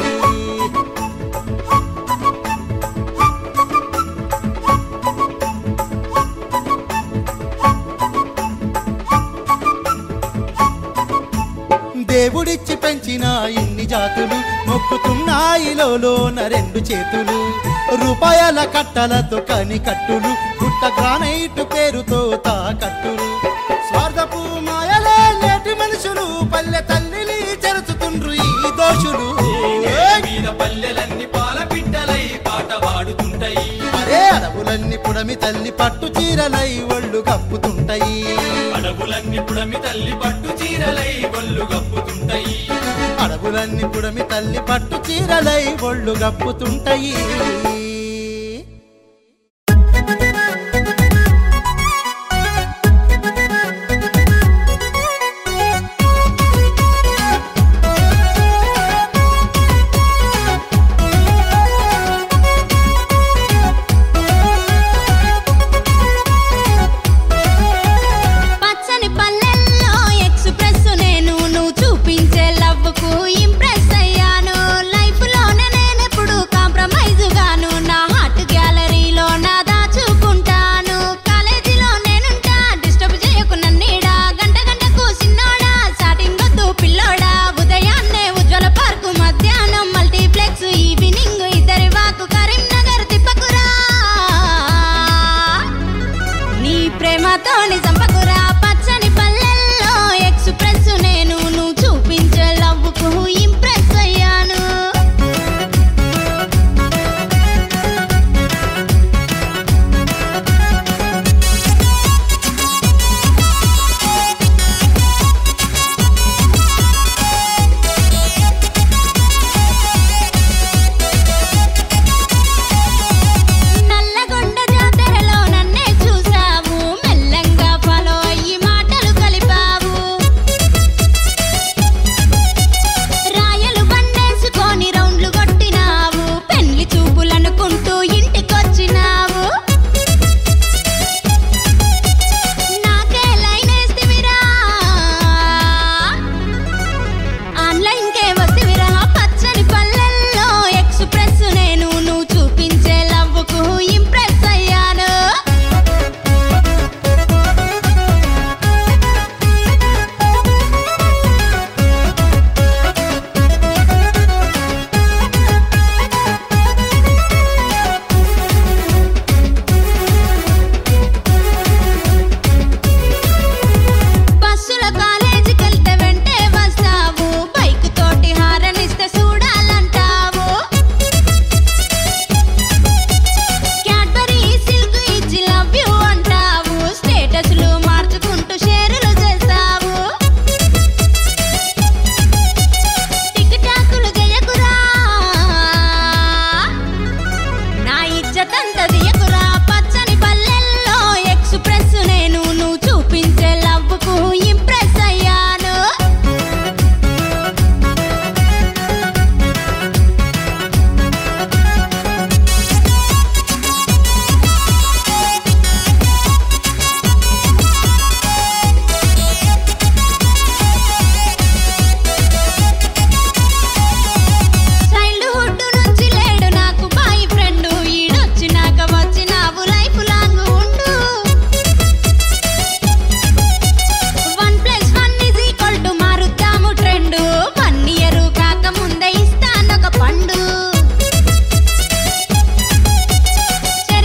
దేవుడిచ్చి పెంచిన ఇన్ని జాతులు మొక్కుతున్నాయిలోన రెండు చేతులు రూపాయల కట్టలతో కని కట్టులు పుట్ట గ్రానైట్ పేరుతో తాకట్టులు స్వార్థపు మాయలే నేటి మనుషులు పల్లె తల్లిని చెరుచుతుండ్రు ఈ దోషులు పల్లెలన్నీ అడవులన్నీ పుడమి తల్లి పట్టు చీరలై ఒళ్ళు కప్పుతుంటాయి అడవులన్నీ పుడమి తల్లి పట్టు చీరలై ఒళ్ళు గప్పుతుంటాయి అడవులన్నీ పుడమి తల్లి పట్టు చీరలై ఒళ్ళు గప్పుతుంటాయి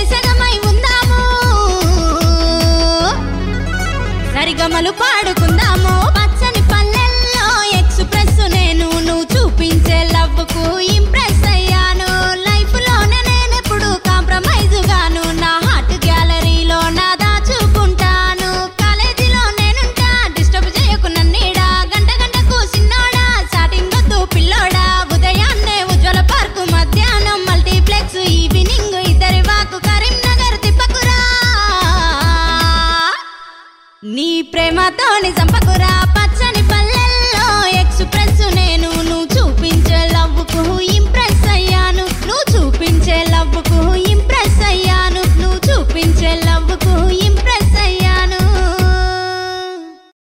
పాడుకుందా